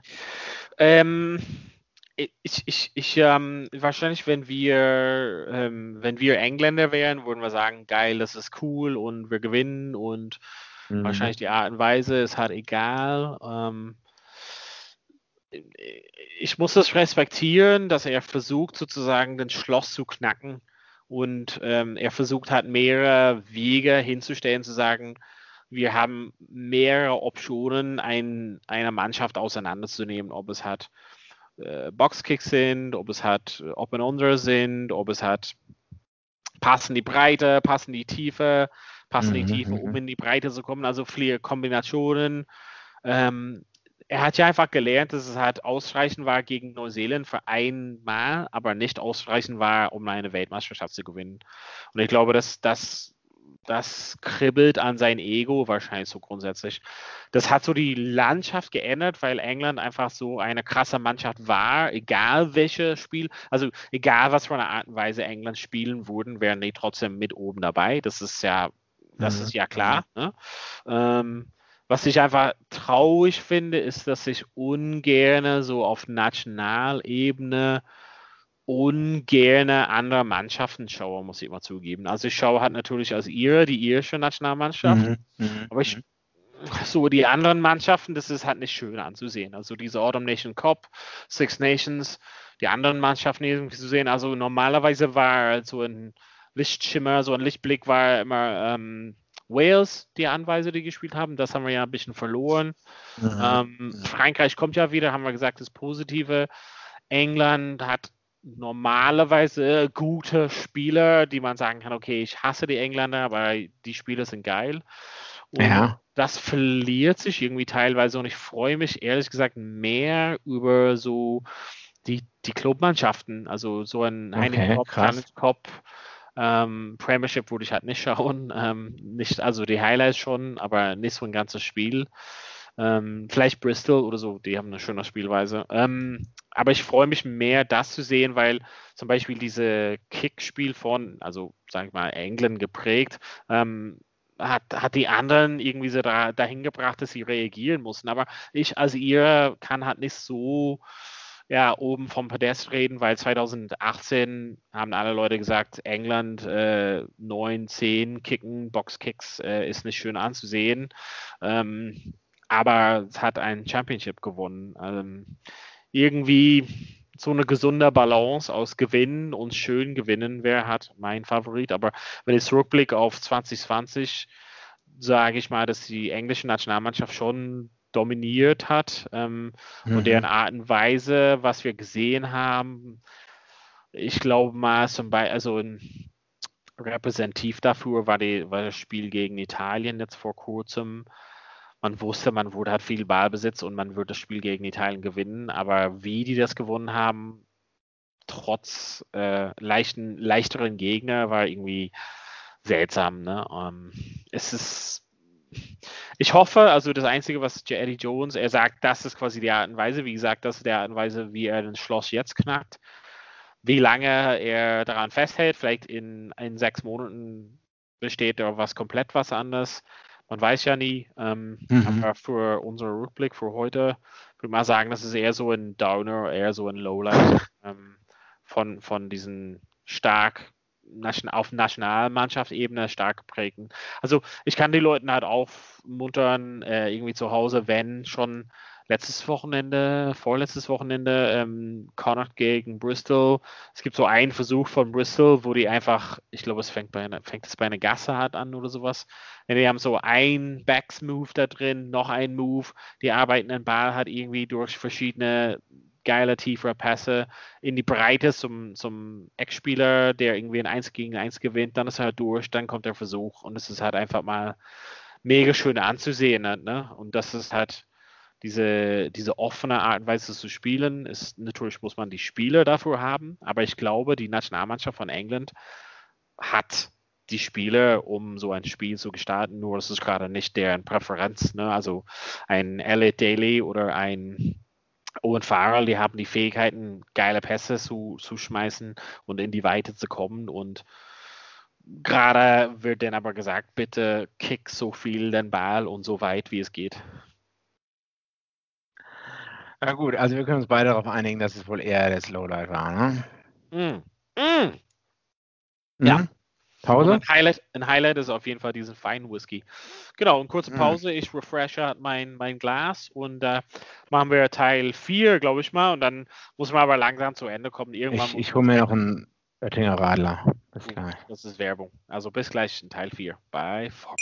Wahrscheinlich, wenn wir Engländer wären, würden wir sagen, geil, das ist cool und wir gewinnen und wahrscheinlich die Art und Weise ist halt egal. Ich muss das respektieren, dass er versucht, sozusagen das Schloss zu knacken und er versucht halt mehrere Wege hinzustellen, zu sagen, wir haben mehrere Optionen, eine Mannschaft auseinanderzunehmen, ob es hat Boxkicks sind, ob es hat Open Under sind, ob es hat passen die Breite, passen die Tiefe, um in die Breite zu kommen, also viele Kombinationen. Er hat ja einfach gelernt, dass es halt ausreichend war gegen Neuseeland für einmal, aber nicht ausreichend war, um eine Weltmeisterschaft zu gewinnen. Und ich glaube, dass das kribbelt an sein Ego wahrscheinlich so grundsätzlich. Das hat so die Landschaft geändert, weil England einfach so eine krasse Mannschaft war, egal welches Spiel, also egal was für eine Art und Weise England spielen würden, wären die trotzdem mit oben dabei. Das ist ja klar. Ne? Was ich einfach traurig finde, ist, dass ich ungerne so auf Nationalebene ungerne andere Mannschaften schaue, muss ich immer zugeben. Also ich schaue halt natürlich die irische Nationalmannschaft, aber so die anderen Mannschaften, das ist halt nicht schön anzusehen. Also diese Autumn Nation Cup, Six Nations, die anderen Mannschaften irgendwie zu sehen. Also normalerweise war so ein Lichtschimmer, so ein Lichtblick war immer Wales, die Anweise, die gespielt haben. Das haben wir ja ein bisschen verloren. Frankreich kommt ja wieder, haben wir gesagt, das Positive. England hat normalerweise gute Spieler, die man sagen kann, okay, ich hasse die Engländer, aber die Spieler sind geil. Und das verliert sich irgendwie teilweise und ich freue mich ehrlich gesagt mehr über so die Clubmannschaften, also so ein Heineken Cup, Premiership würde ich halt nicht schauen. Nicht, also die Highlights schon, aber nicht so ein ganzes Spiel. Vielleicht Bristol oder so, die haben eine schöne Spielweise. Aber ich freue mich mehr, das zu sehen, weil zum Beispiel diese Kickspiel von, also sage ich mal, England geprägt, hat die anderen irgendwie so dahin gebracht, dass sie reagieren mussten. Aber ich als ihr kann halt nicht so oben vom Podest reden, weil 2018 haben alle Leute gesagt, England 9, 10 Kicken, Boxkicks ist nicht schön anzusehen. Aber es hat ein Championship gewonnen. Irgendwie so eine gesunde Balance aus Gewinnen und schön gewinnen wäre halt mein Favorit. Aber wenn ich zurückblicke auf 2020, sage ich mal, dass die englische Nationalmannschaft schon dominiert hat und deren Art und Weise, was wir gesehen haben, ich glaube mal repräsentativ dafür war das Spiel gegen Italien jetzt vor kurzem. Man wusste, man wurde halt viel Ballbesitz und man wird das Spiel gegen Italien gewinnen, aber wie die das gewonnen haben, trotz leichteren Gegner, war irgendwie seltsam. Ne? Ich hoffe, also das Einzige, was Eddie Jones, er sagt, das ist quasi die Art und Weise, wie gesagt, das ist die Art und Weise, wie er das Schloss jetzt knackt. Wie lange er daran festhält, vielleicht in 6 Monaten besteht da was komplett was anderes. Man weiß ja nie, aber für unseren Rückblick für heute würde ich mal sagen, das ist eher so ein Downer, eher so ein Lowlight von diesen stark auf Nationalmannschaftsebene stark geprägten. Also ich kann die Leute halt aufmuntern, irgendwie zu Hause, wenn schon vorletztes Wochenende, Connacht gegen Bristol. Es gibt so einen Versuch von Bristol, wo die einfach, ich glaube, es fängt es bei einer Gasse halt an oder sowas. Die haben so einen Backs-Move da drin, noch einen Move. Die arbeiten den Ball halt irgendwie durch verschiedene geile, tiefere Pässe in die Breite zum Eckspieler, der irgendwie ein 1 gegen 1 gewinnt. Dann ist er halt durch, dann kommt der Versuch und es ist halt einfach mal mega schön anzusehen. Ne? Und das ist halt diese offene Art und Weise zu spielen, natürlich muss man die Spieler dafür haben, aber ich glaube, die Nationalmannschaft von England hat die Spieler, um so ein Spiel zu gestalten, nur das ist gerade nicht deren Präferenz. Ne? Also ein Elliot Daly oder ein Owen Farrell, die haben die Fähigkeiten, geile Pässe zu schmeißen und in die Weite zu kommen und gerade wird dann aber gesagt, bitte kick so viel den Ball und so weit, wie es geht. Na gut, also wir können uns beide darauf einigen, dass es wohl eher das Lowlight war, ne? Ja. Pause? Ein Highlight ist auf jeden Fall diesen feinen Whisky. Genau, eine kurze Pause. Ich refreshe mein Glas und machen wir Teil 4, glaube ich mal. Und dann muss man aber langsam zu Ende kommen. Irgendwann ich hole mir noch einen Oettinger Radler. Bis gleich. Das ist Werbung. Also bis gleich in Teil 4 bei Fox.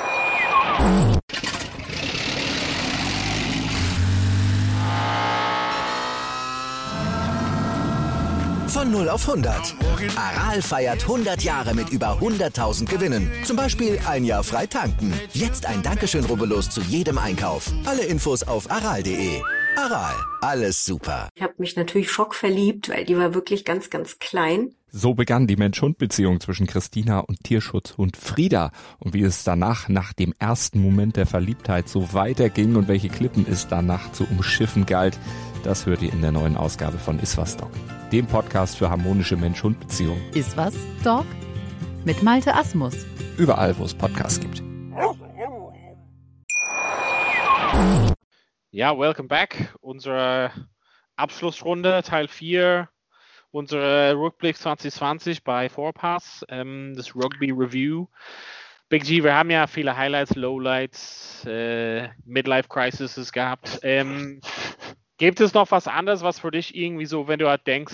Von 0 auf 100. Aral feiert 100 Jahre mit über 100.000 Gewinnen. Zum Beispiel ein Jahr frei tanken. Jetzt ein Dankeschön, rubbellos zu jedem Einkauf. Alle Infos auf aral.de. Aral, alles super. Ich habe mich natürlich schockverliebt, weil die war wirklich ganz, ganz klein. So begann die Mensch-Hund-Beziehung zwischen Christina und Tierschutzhund Frieda. Und wie es danach, nach dem ersten Moment der Verliebtheit, so weiterging und welche Klippen es danach zu umschiffen galt, das hört ihr in der neuen Ausgabe von Iswas Dog, dem Podcast für harmonische Mensch-Hund-Beziehungen. Iswas Dog mit Malte Asmus. Überall, wo es Podcasts gibt. Ja, welcome back. Unsere Abschlussrunde, Teil 4, unsere Rückblick 2020 bei Vorpass, das Rugby Review. Big G, wir haben ja viele Highlights, Lowlights, Midlife Crises gehabt. Gibt es noch was anderes, was für dich irgendwie so, wenn du halt denkst,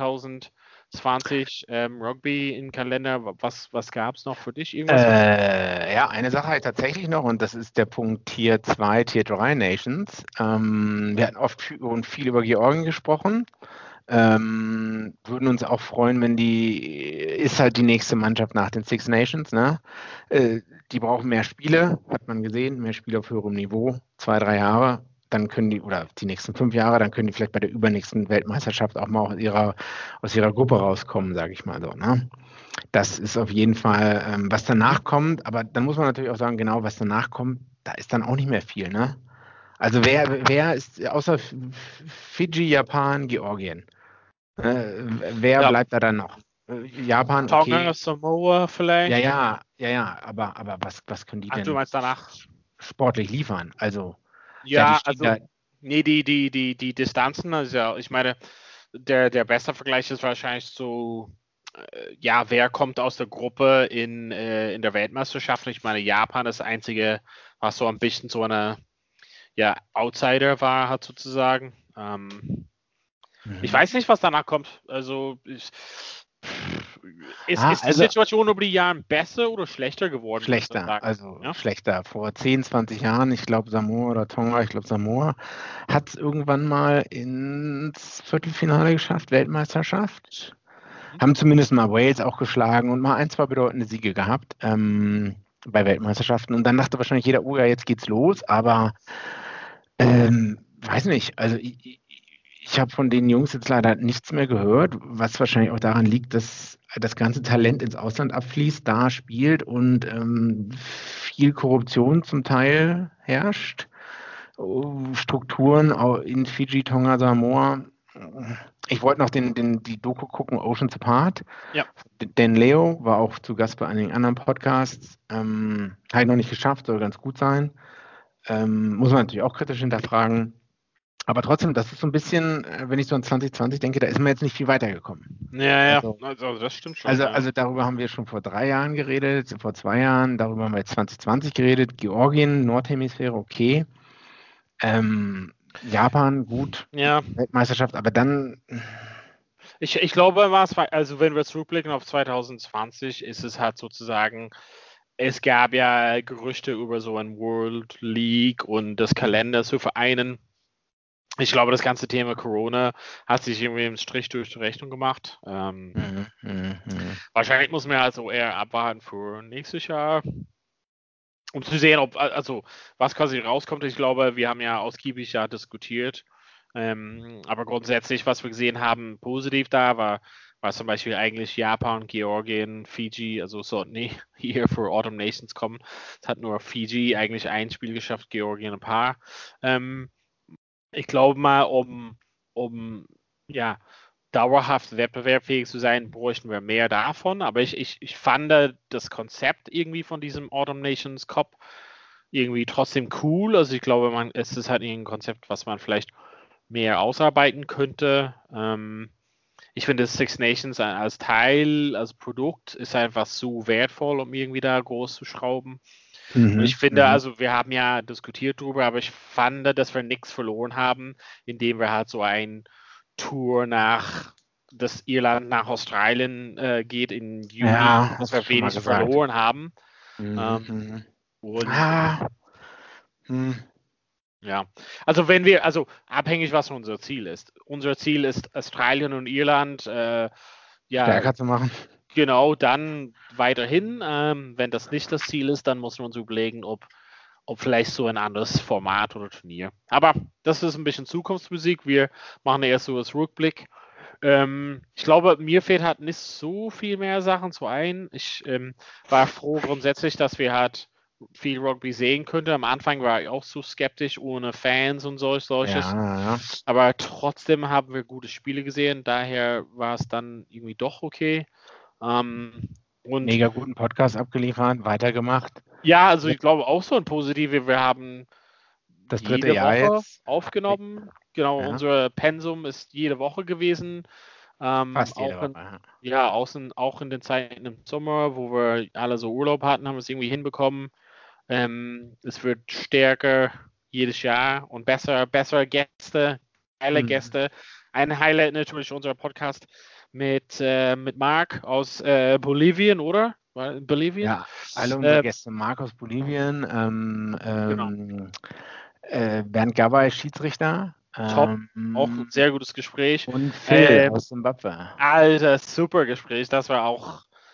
2020 Rugby im Kalender, was gab es noch für dich? Irgendwas? Ja, eine Sache halt tatsächlich noch und das ist der Punkt Tier 2, Tier 3 Nations. Wir hatten oft und viel über Georgien gesprochen. Würden uns auch freuen, wenn ist halt die nächste Mannschaft nach den Six Nations, ne? Die brauchen mehr Spiele, hat man gesehen, mehr Spiele auf höherem Niveau, 2-3 Jahre. dann können die, oder die nächsten 5 Jahre, dann können die vielleicht bei der übernächsten Weltmeisterschaft auch mal aus ihrer Gruppe rauskommen, sage ich mal so. Ne? Das ist auf jeden Fall, was danach kommt, aber dann muss man natürlich auch sagen, genau, was danach kommt, da ist dann auch nicht mehr viel, ne? Also wer ist, außer Fidschi, Japan, Georgien, wer bleibt da dann noch? Japan, okay. Tonga, Samoa vielleicht? Ja, aber was können die Ach, denn du meinst danach? sportlich liefern? Also, Ja, die stehen also, nee, die Distanzen, also ja, ich meine, der beste Vergleich ist wahrscheinlich so, ja, wer kommt aus der Gruppe in der Weltmeisterschaft? Ich meine, Japan ist das einzige, was so ein bisschen so eine, ja, Outsider war, hat sozusagen. Ich weiß nicht, was danach kommt. Also, ist die Situation über die Jahre besser oder schlechter geworden? Schlechter, schlechter. Vor 10, 20 Jahren, ich glaube Samoa oder Tonga, Samoa, hat es irgendwann mal ins Viertelfinale geschafft, Weltmeisterschaft. Haben zumindest mal Wales auch geschlagen und mal 1, 2 bedeutende Siege gehabt bei Weltmeisterschaften. Und dann dachte wahrscheinlich jeder, oh ja, jetzt geht's los, aber weiß nicht, also ich habe von den Jungs jetzt leider nichts mehr gehört, was wahrscheinlich auch daran liegt, dass das ganze Talent ins Ausland abfließt, da spielt und viel Korruption zum Teil herrscht. Strukturen in Fidschi, Tonga, Samoa. Ich wollte noch die Doku gucken, Oceans Apart. Ja. Dan Leo war auch zu Gast bei einigen anderen Podcasts. Habe ich noch nicht geschafft, soll ganz gut sein. Muss man natürlich auch kritisch hinterfragen. Aber trotzdem, das ist so ein bisschen, wenn ich so an 2020 denke, da ist man jetzt nicht viel weitergekommen. Ja, also das stimmt schon. Also darüber haben wir schon vor 3 Jahren geredet, vor 2 Jahren, darüber haben wir jetzt 2020 geredet. Georgien, Nordhemisphäre, okay. Japan, gut. Ja. Weltmeisterschaft, aber dann... Ich glaube, also wenn wir zurückblicken auf 2020, ist es halt sozusagen, es gab ja Gerüchte über so ein World League und das Kalender zu vereinen. Ich glaube, das ganze Thema Corona hat sich irgendwie einen Strich durch die Rechnung gemacht. Wahrscheinlich muss man also eher abwarten für nächstes Jahr, um zu sehen, was quasi rauskommt. Ich glaube, wir haben ja ausgiebig diskutiert. Aber grundsätzlich, was wir gesehen haben, positiv da war zum Beispiel eigentlich Japan, Georgien, Fiji, also sollten nicht hier für Autumn Nations kommen. Es hat nur Fiji eigentlich ein Spiel geschafft, Georgien ein paar. Ich glaube mal, um dauerhaft wettbewerbsfähig zu sein, bräuchten wir mehr davon. Aber ich fand das Konzept irgendwie von diesem Autumn Nations Cup irgendwie trotzdem cool. Also ich glaube, es ist halt ein Konzept, was man vielleicht mehr ausarbeiten könnte. Ich finde Six Nations als Teil, als Produkt ist einfach so wertvoll, um irgendwie da groß zu schrauben. Ich finde, also wir haben ja diskutiert darüber, aber ich fand, dass wir nichts verloren haben, indem wir halt so ein Tour das Irland nach Australien geht in Juni, dass wir wenig verloren haben. Ja, also abhängig, was unser Ziel ist. Unser Ziel ist Australien und Irland stärker zu machen. Genau, dann weiterhin. Wenn das nicht das Ziel ist, dann muss man uns überlegen, ob vielleicht so ein anderes Format oder Turnier. Aber das ist ein bisschen Zukunftsmusik. Wir machen erst so das Rückblick. Ich glaube, mir fehlt halt nicht so viel mehr Sachen zu ein. Ich war froh grundsätzlich, dass wir halt viel Rugby sehen könnten. Am Anfang war ich auch so skeptisch, ohne Fans und solches. Ja. Aber trotzdem haben wir gute Spiele gesehen. Daher war es dann irgendwie doch okay. Und mega guten Podcast abgeliefert, weitergemacht. Ja, also ich glaube auch so ein Positive. Wir haben das dritte jede Jahr Woche jetzt aufgenommen. Genau, unser Pensum ist jede Woche gewesen. Fast jede Woche. Ja, auch in den Zeiten im Sommer, wo wir alle so Urlaub hatten, haben wir es irgendwie hinbekommen. Es wird stärker jedes Jahr und besser Gäste, geile Gäste. Ein Highlight natürlich unser Podcast mit Marc aus Bolivien, oder? Bolivien? Ja, alle unsere Gäste. Marc aus Bolivien, Genau. Bernd Gabay, Schiedsrichter. Top, auch ein sehr gutes Gespräch. Und Phil aus Zimbabwe. Alter, super Gespräch. Das war auch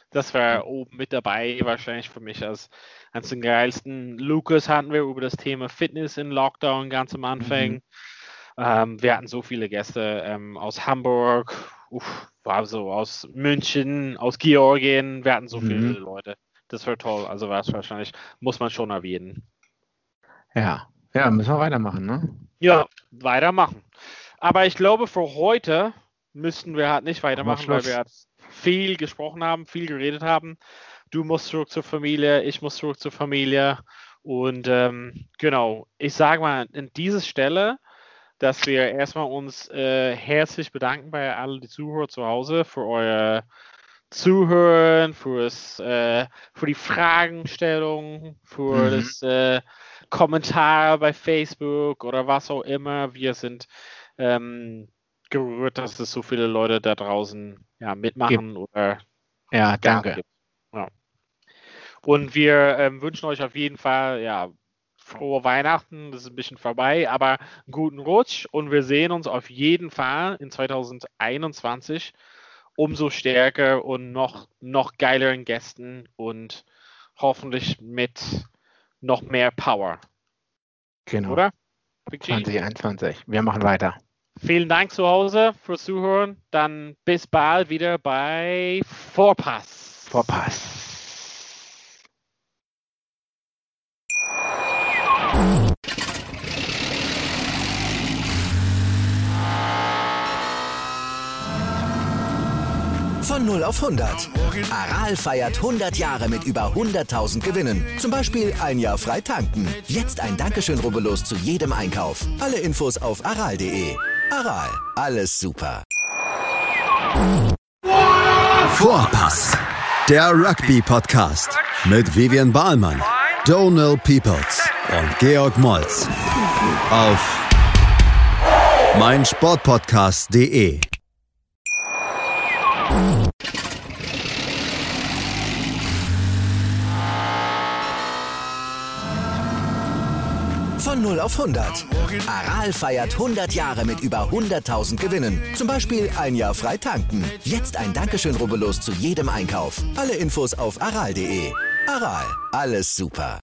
Das war oben mit dabei, wahrscheinlich für mich als eines der geilsten. Lukas hatten wir über das Thema Fitness in Lockdown ganz am Anfang. Wir hatten so viele Gäste aus Hamburg, aus München, aus Georgien. Wir hatten so viele Leute. Das war toll. Also war es wahrscheinlich, muss man schon erwähnen. Ja, müssen wir weitermachen, ne? Ja, weitermachen. Aber ich glaube, für heute müssten wir halt nicht weitermachen, weil wir halt viel gesprochen haben, viel geredet haben. Du musst zurück zur Familie, ich muss zurück zur Familie. Und genau, ich sage mal an dieser Stelle, dass wir erstmal uns herzlich bedanken bei allen die Zuhörer zu Hause für euer Zuhören, für die Fragestellung, für das Kommentar bei Facebook oder was auch immer. Wir sind gerührt, dass es so viele Leute da draußen mitmachen oder danke. Ja. Und wir wünschen euch auf jeden Fall frohe Weihnachten, das ist ein bisschen vorbei, aber einen guten Rutsch und wir sehen uns auf jeden Fall in 2021 umso stärker und noch geileren Gästen und hoffentlich mit noch mehr Power. Genau. Oder? 2021. Wir machen weiter. Vielen Dank zu Hause fürs Zuhören. Dann bis bald wieder bei Vorpass. Von 0 auf 100. Aral feiert 100 Jahre mit über 100.000 Gewinnen. Zum Beispiel ein Jahr frei tanken. Jetzt ein Dankeschön, rubbellos zu jedem Einkauf. Alle Infos auf aral.de. Aral, alles super. Vorpass, der Rugby-Podcast mit Vivian Bahlmann, Donald Peoples und Georg Moltz auf meinsportpodcast.de. Von 0 auf 100. Aral feiert 100 Jahre mit über 100.000 Gewinnen. Zum Beispiel ein Jahr frei tanken. Jetzt ein Dankeschön, rubbellos zu jedem Einkauf. Alle Infos auf aral.de. Aral, alles super.